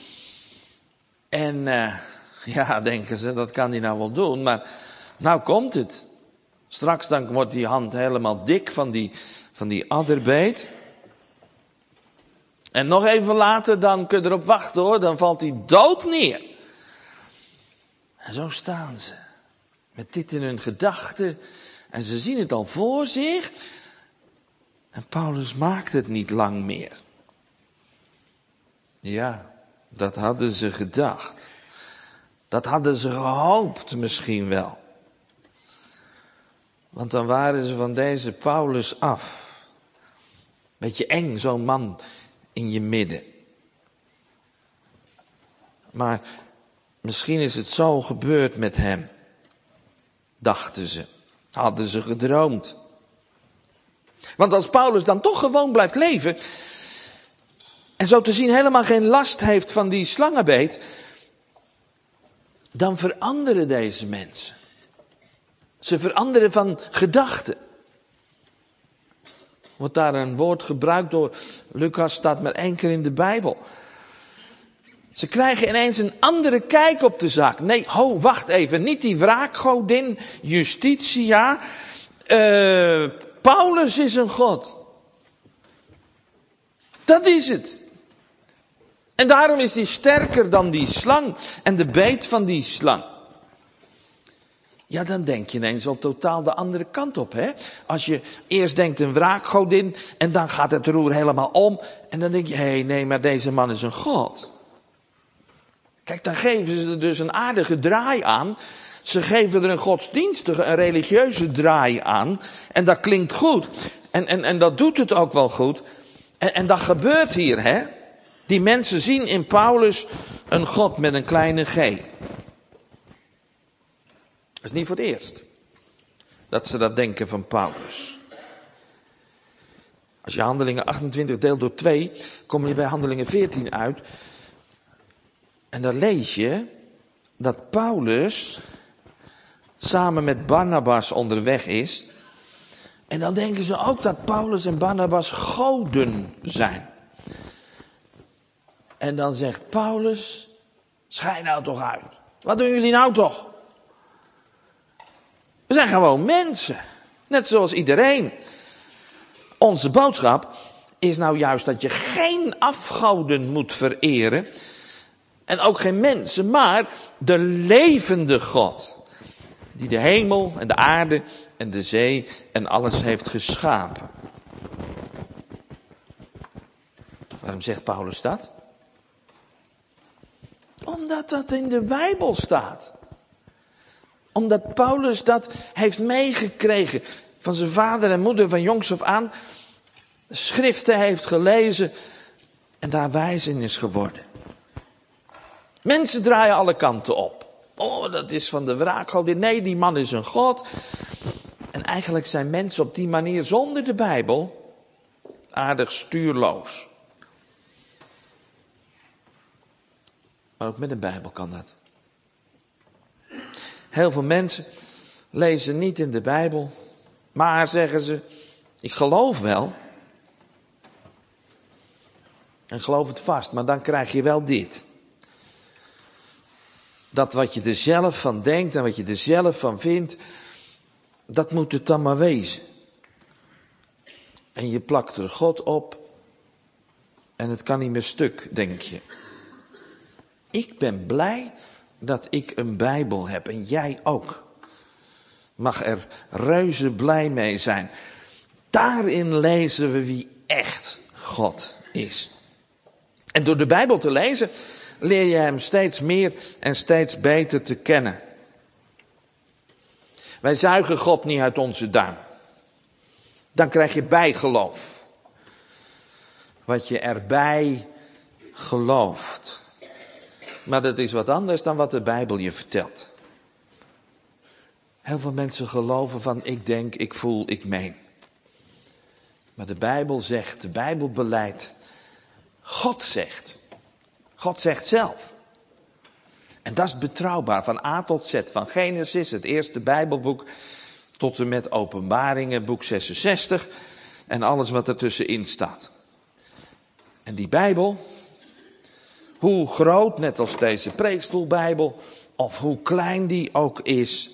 En uh, ja, denken ze, dat kan hij nou wel doen. Maar nou komt het. Straks dan wordt die hand helemaal dik van die, van die adderbeet. En nog even later, dan kun je erop wachten hoor, dan valt hij dood neer. En zo staan ze. Met dit in hun gedachten. En ze zien het al voor zich. En Paulus maakt het niet lang meer. Ja, dat hadden ze gedacht. Dat hadden ze gehoopt misschien wel. Want dan waren ze van deze Paulus af. Beetje eng, zo'n man in je midden. Maar Misschien is het zo gebeurd met hem. Dachten ze. Hadden ze gedroomd. Want als Paulus dan toch gewoon blijft leven. En zo te zien helemaal geen last heeft van die slangenbeet. Dan veranderen deze mensen. Ze veranderen van gedachten. Wordt daar een woord gebruikt door Lucas, staat maar één keer in de Bijbel. Ze krijgen ineens een andere kijk op de zaak. Nee, ho, wacht even. Niet die wraakgodin, Justitia. Uh, Paulus is een god. Dat is het. En daarom is hij sterker dan die slang en de beet van die slang. Ja, dan denk je ineens al totaal de andere kant op, hè? Als je eerst denkt een wraakgodin en dan gaat het roer helemaal om. En dan denk je, hé, hey, nee, maar deze man is een god. Kijk, dan geven ze er dus een aardige draai aan. Ze geven er een godsdienstige, een religieuze draai aan. En dat klinkt goed. En, en, en dat doet het ook wel goed. En, en dat gebeurt hier, hè? Die mensen zien in Paulus een god met een kleine g. Dat is niet voor het eerst dat ze dat denken van Paulus. Als je Handelingen achtentwintig deelt door twee, kom je bij Handelingen veertien uit. En dan lees je dat Paulus samen met Barnabas onderweg is. En dan denken ze ook dat Paulus en Barnabas goden zijn. En dan zegt Paulus, schei nou toch uit. Wat doen jullie nou toch? We zijn gewoon mensen. Net zoals iedereen. Onze boodschap is nou juist dat je geen afgoden moet vereren. En ook geen mensen, maar de levende God. Die de hemel en de aarde en de zee en alles heeft geschapen. Waarom zegt Paulus dat? Omdat dat in de Bijbel staat. Omdat Paulus dat heeft meegekregen van zijn vader en moeder van jongs af aan. De schriften heeft gelezen en daar wijs in is geworden. Mensen draaien alle kanten op. Oh, dat is van de wraakgodin. Nee, die man is een god. En eigenlijk zijn mensen op die manier zonder de Bijbel aardig stuurloos. Maar ook met een Bijbel kan dat. Heel veel mensen lezen niet in de Bijbel, maar zeggen ze, ik geloof wel. En geloof het vast, maar dan krijg je wel dit. Dat wat je er zelf van denkt en wat je er zelf van vindt, dat moet het dan maar wezen. En je plakt er God op en het kan niet meer stuk, denk je. Ik ben blij dat ik een Bijbel heb en jij ook. Mag er reuze blij mee zijn. Daarin lezen we wie echt God is. En door de Bijbel te lezen leer je hem steeds meer en steeds beter te kennen. Wij zuigen God niet uit onze duim. Dan krijg je bijgeloof. Wat je erbij gelooft. Maar dat is wat anders dan wat de Bijbel je vertelt. Heel veel mensen geloven van ik denk, ik voel, ik meen. Maar de Bijbel zegt, de Bijbel beleidt. God zegt. God zegt zelf. En dat is betrouwbaar van A tot Z. Van Genesis, het eerste Bijbelboek, tot en met Openbaringen, boek zesenzestig. En alles wat ertussenin staat. En die Bijbel, hoe groot, net als deze preekstoelbijbel, of hoe klein die ook is.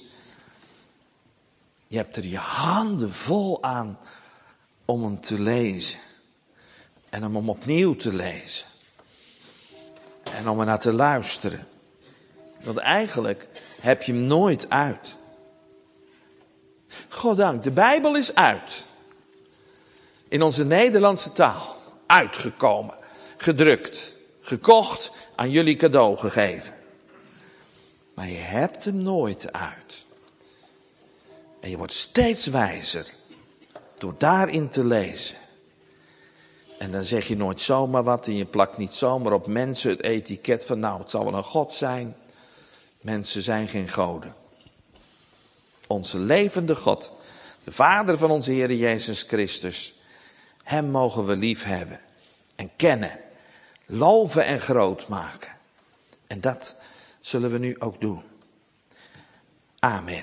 Je hebt er je handen vol aan om hem te lezen. En om hem opnieuw te lezen. En om er naar te luisteren. Want eigenlijk heb je hem nooit uit. Goddank, de Bijbel is uit. In onze Nederlandse taal. Uitgekomen. Gedrukt. Gekocht. Aan jullie cadeau gegeven. Maar je hebt hem nooit uit. En je wordt steeds wijzer. Door daarin te lezen. En dan zeg je nooit zomaar wat en je plakt niet zomaar op mensen het etiket van nou het zal wel een God zijn. Mensen zijn geen goden. Onze levende God, de Vader van onze Heer Jezus Christus, Hem mogen we lief hebben en kennen, loven en groot maken. En dat zullen we nu ook doen. Amen.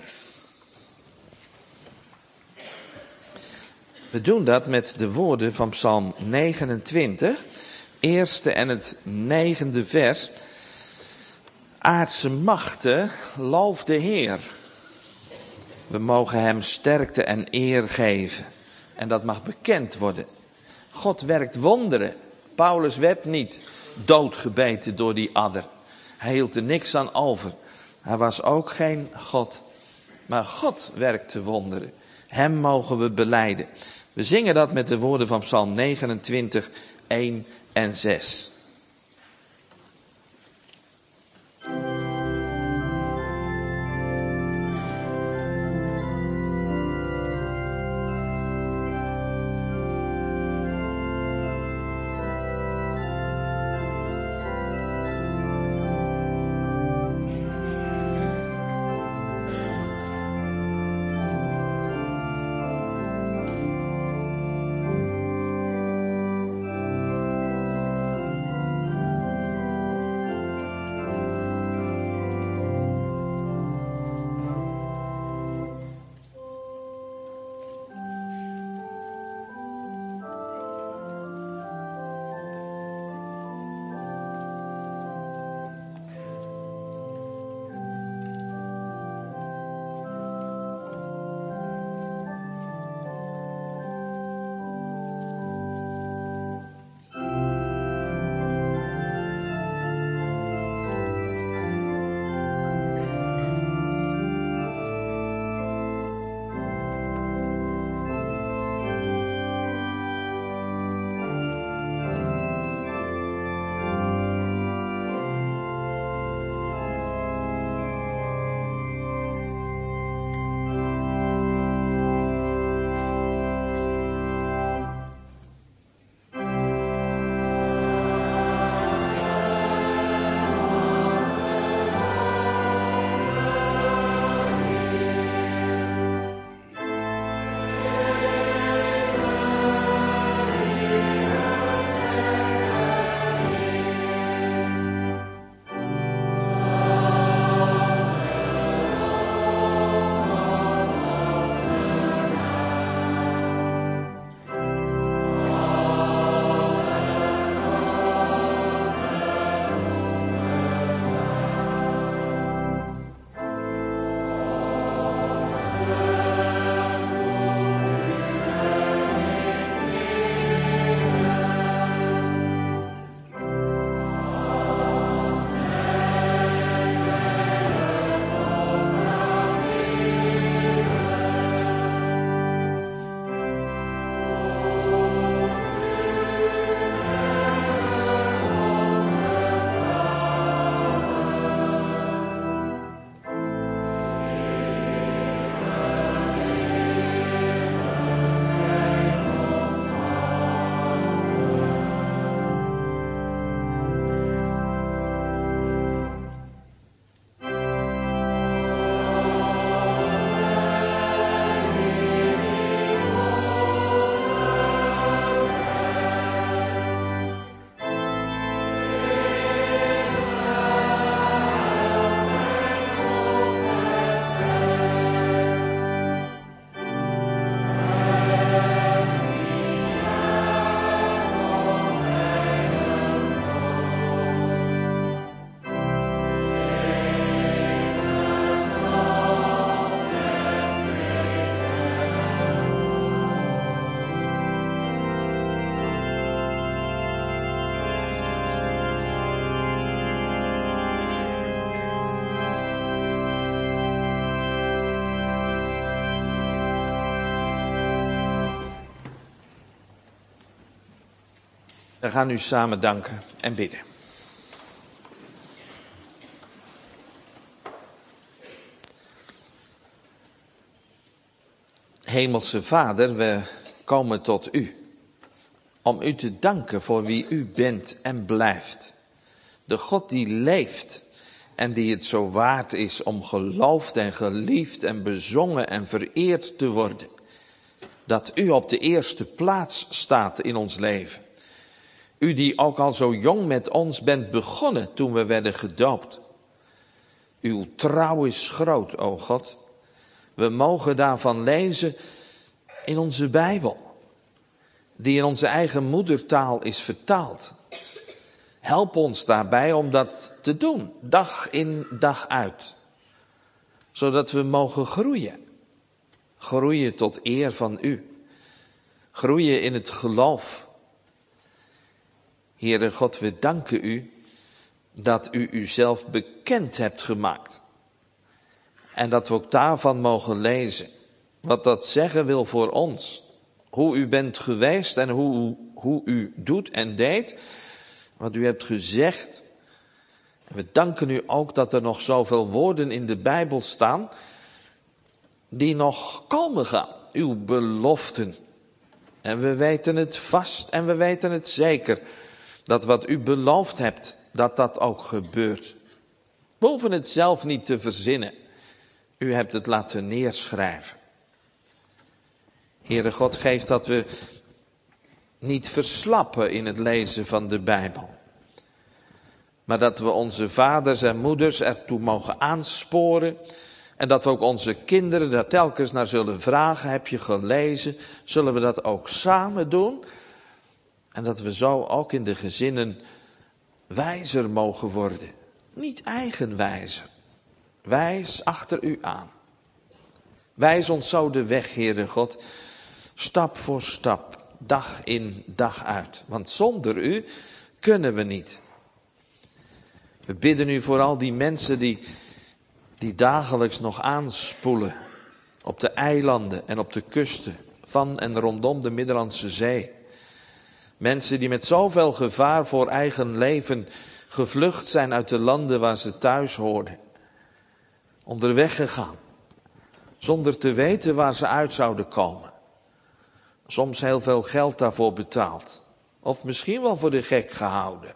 We doen dat met de woorden van Psalm negenentwintig, eerste en het negende vers. Aardse machten, loof de Heer. We mogen Hem sterkte en eer geven. En dat mag bekend worden. God werkt wonderen. Paulus werd niet doodgebeten door die adder. Hij hield er niks aan over. Hij was ook geen God. Maar God werkte wonderen. Hem mogen we belijden. We zingen dat met de woorden van Psalm negenentwintig, één en zes. We gaan nu samen danken en bidden. Hemelse Vader, we komen tot u. Om u te danken voor wie u bent en blijft. De God die leeft En die het zo waard is om geloofd en geliefd en bezongen en vereerd te worden. Dat u op de eerste plaats staat in ons leven. U die ook al zo jong met ons bent begonnen toen we werden gedoopt. Uw trouw is groot, o God. We mogen daarvan lezen in onze Bijbel. Die in onze eigen moedertaal is vertaald. Help ons daarbij om dat te doen, dag in dag uit. Zodat we mogen groeien. Groeien tot eer van u. Groeien in het geloof. Heere God, we danken u dat u uzelf bekend hebt gemaakt. En dat we ook daarvan mogen lezen. Wat dat zeggen wil voor ons. Hoe u bent geweest en hoe, hoe u doet en deed. Wat u hebt gezegd. En we danken u ook dat er nog zoveel woorden in de Bijbel staan. Die nog komen gaan. Uw beloften. En we weten het vast en we weten het zeker. Dat wat u beloofd hebt, dat dat ook gebeurt. We hoeven het zelf niet te verzinnen. U hebt het laten neerschrijven. Heere God, geef dat we niet verslappen in het lezen van de Bijbel. Maar dat we onze vaders en moeders ertoe mogen aansporen. En dat we ook onze kinderen daar telkens naar zullen vragen. Heb je gelezen? Zullen we dat ook samen doen? En dat we zo ook in de gezinnen wijzer mogen worden. Niet eigenwijzer. Wijs achter u aan. Wijs ons zo de weg, Heere God. Stap voor stap. Dag in, dag uit. Want zonder u kunnen we niet. We bidden u voor al die mensen die, die dagelijks nog aanspoelen. Op de eilanden en op de kusten van en rondom de Middellandse Zee. Mensen die met zoveel gevaar voor eigen leven gevlucht zijn uit de landen waar ze thuis hoorden. Onderweg gegaan. Zonder te weten waar ze uit zouden komen. Soms heel veel geld daarvoor betaald. Of misschien wel voor de gek gehouden.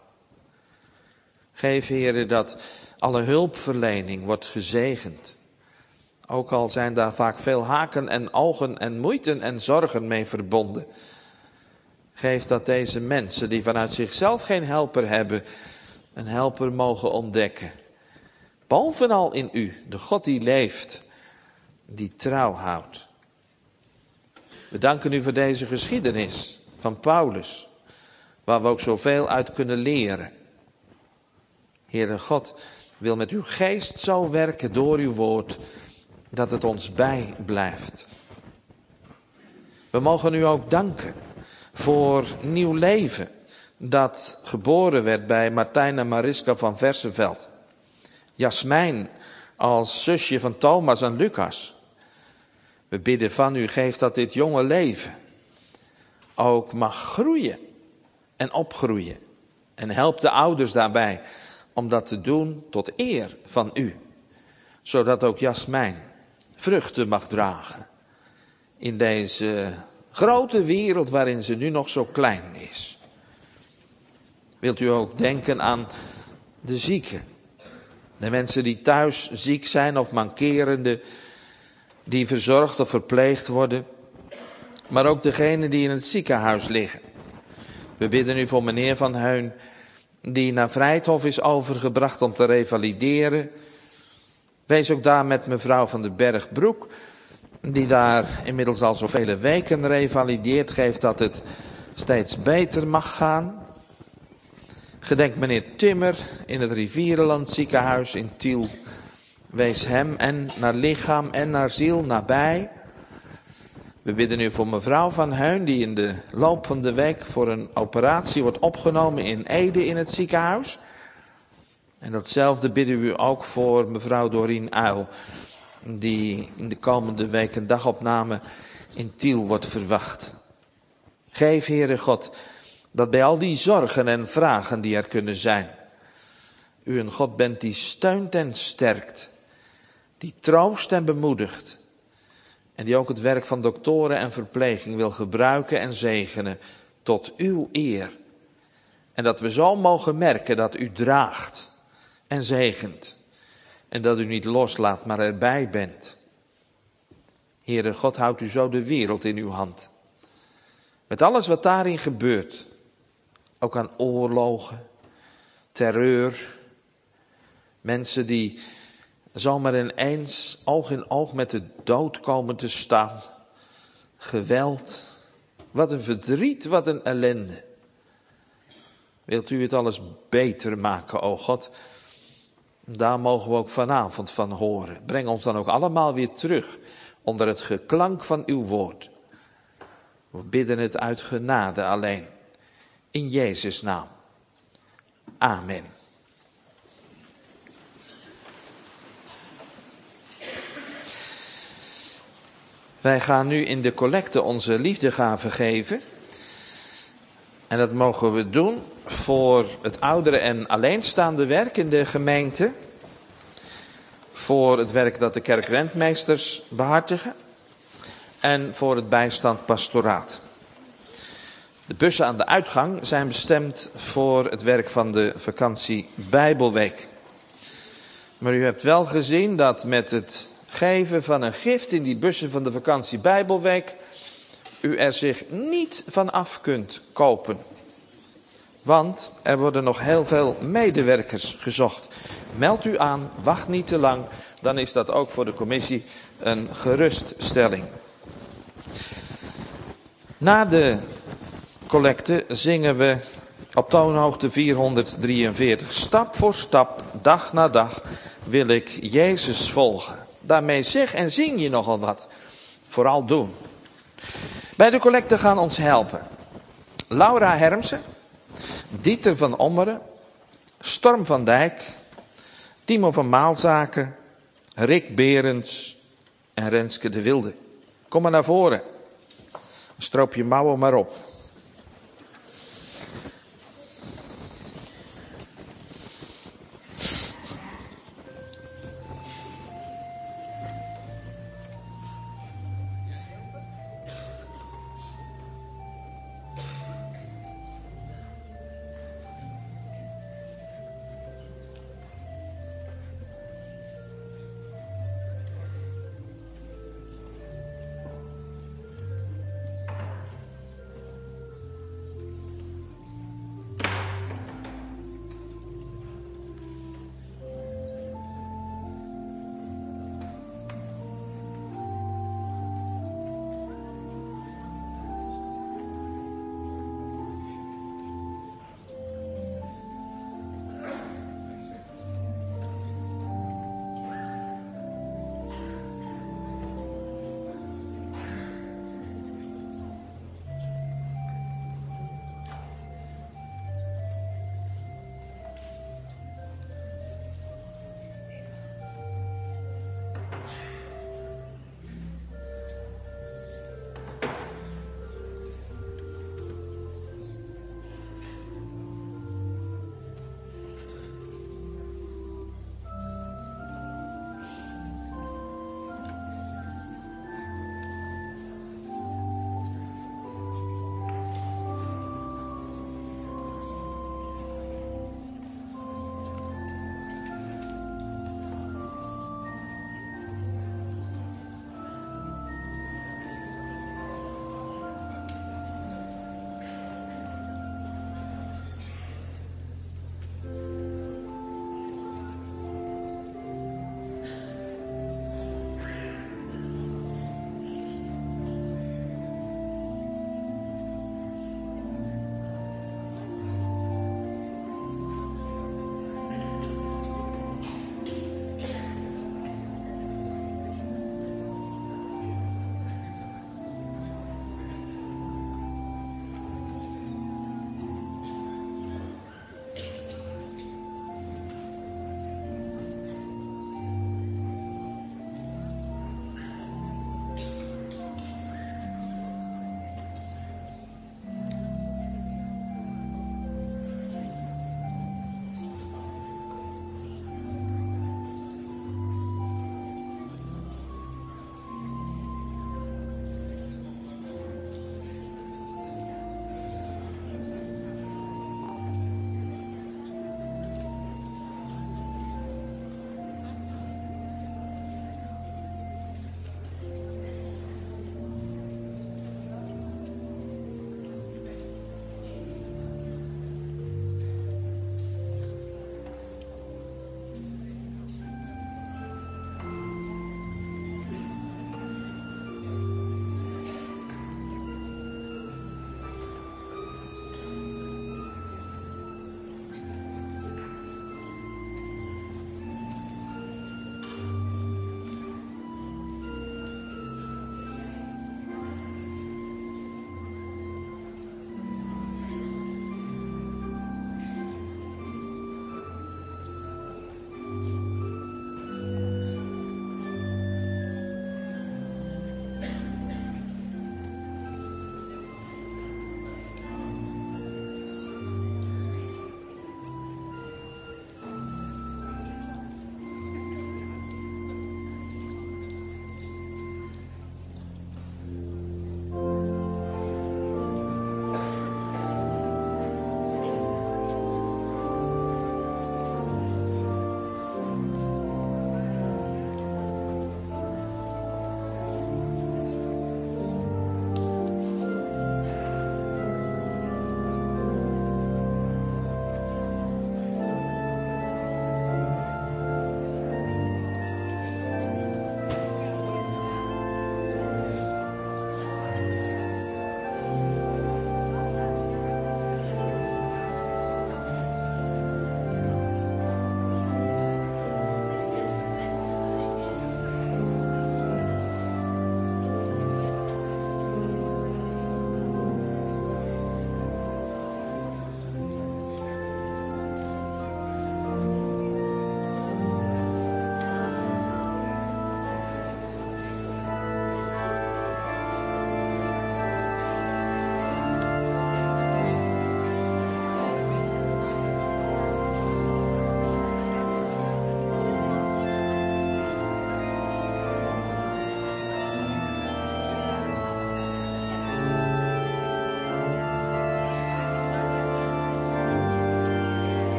Geef, Heere, dat alle hulpverlening wordt gezegend. Ook al zijn daar vaak veel haken en ogen en moeiten en zorgen mee verbonden. Geef dat deze mensen die vanuit zichzelf geen helper hebben, een helper mogen ontdekken. Bovenal in u, de God die leeft, die trouw houdt. We danken u voor deze geschiedenis van Paulus, waar we ook zoveel uit kunnen leren. Heere God wil met uw geest zo werken door uw woord, dat het ons bijblijft. We mogen u ook danken voor nieuw leven, dat geboren werd bij Martijn en Mariska van Verseveld. Jasmijn als zusje van Thomas en Lucas. We bidden van u, geef dat dit jonge leven ook mag groeien en opgroeien. En help de ouders daarbij om dat te doen tot eer van u. Zodat ook Jasmijn vruchten mag dragen in deze grote wereld waarin ze nu nog zo klein is. Wilt u ook denken aan de zieken. De mensen die thuis ziek zijn of mankerende, die verzorgd of verpleegd worden. Maar ook degenen die in het ziekenhuis liggen. We bidden u voor meneer Van Heun, die naar Vrijthof is overgebracht om te revalideren. Wees ook daar met mevrouw van den Bergbroek, die daar inmiddels al zoveel weken revalideert, geeft dat het steeds beter mag gaan. Gedenk meneer Timmer in het Rivierenland ziekenhuis in Tiel. Wees hem en naar lichaam en naar ziel nabij. We bidden u voor mevrouw Van Heun, die in de loop van de week voor een operatie wordt opgenomen in Ede in het ziekenhuis. En datzelfde bidden we ook voor mevrouw Dorien Uil, die in de komende week een dagopname in Tiel wordt verwacht. Geef, Heere God, dat bij al die zorgen en vragen die er kunnen zijn, u een God bent die steunt en sterkt, die troost en bemoedigt, en die ook het werk van doktoren en verpleging wil gebruiken en zegenen tot uw eer. En dat we zo mogen merken dat u draagt en zegent En dat u niet loslaat, maar erbij bent. Heere God, houdt u zo de wereld in uw hand. Met alles wat daarin gebeurt. Ook aan oorlogen, terreur. Mensen die zomaar ineens oog in oog met de dood komen te staan. Geweld. Wat een verdriet, wat een ellende. Wilt u het alles beter maken, o God? Daar mogen we ook vanavond van horen. Breng ons dan ook allemaal weer terug onder het geklank van uw woord. We bidden het uit genade alleen. In Jezus' naam. Amen. Wij gaan nu in de collecte onze liefdegave geven. En dat mogen we doen voor het oudere en alleenstaande werk in de gemeente. Voor het werk dat de kerkrentmeesters behartigen. En voor het bijstand pastoraat. De bussen aan de uitgang zijn bestemd voor het werk van de vakantie Bijbelweek. Maar u hebt wel gezien dat met het geven van een gift in die bussen van de vakantie Bijbelweek u er zich niet van af kunt kopen. Want er worden nog heel veel medewerkers gezocht. Meld u aan, wacht niet te lang, dan is dat ook voor de commissie een geruststelling. Na de collecte zingen we op toonhoogte vierhonderddrieënveertig. Stap voor stap, dag na dag, wil ik Jezus volgen. Daarmee zeg en zing je nogal wat. Vooral doen. Bij de collecte gaan ons helpen Laura Hermsen, Dieter van Ommeren, Storm van Dijk, Timo van Maalzaken, Rick Berends en Renske de Wilde. Kom maar naar voren. Stroop je mouwen maar op.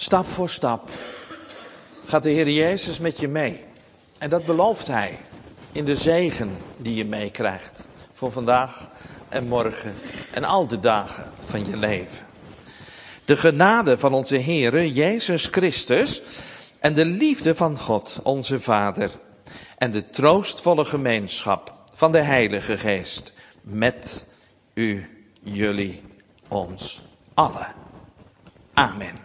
Stap voor stap gaat de Heer Jezus met je mee. En dat belooft Hij in de zegen die je meekrijgt. Voor vandaag en morgen en al de dagen van je leven. De genade van onze Heere Jezus Christus en de liefde van God, onze Vader. En de troostvolle gemeenschap van de Heilige Geest met u, jullie, ons allen. Amen.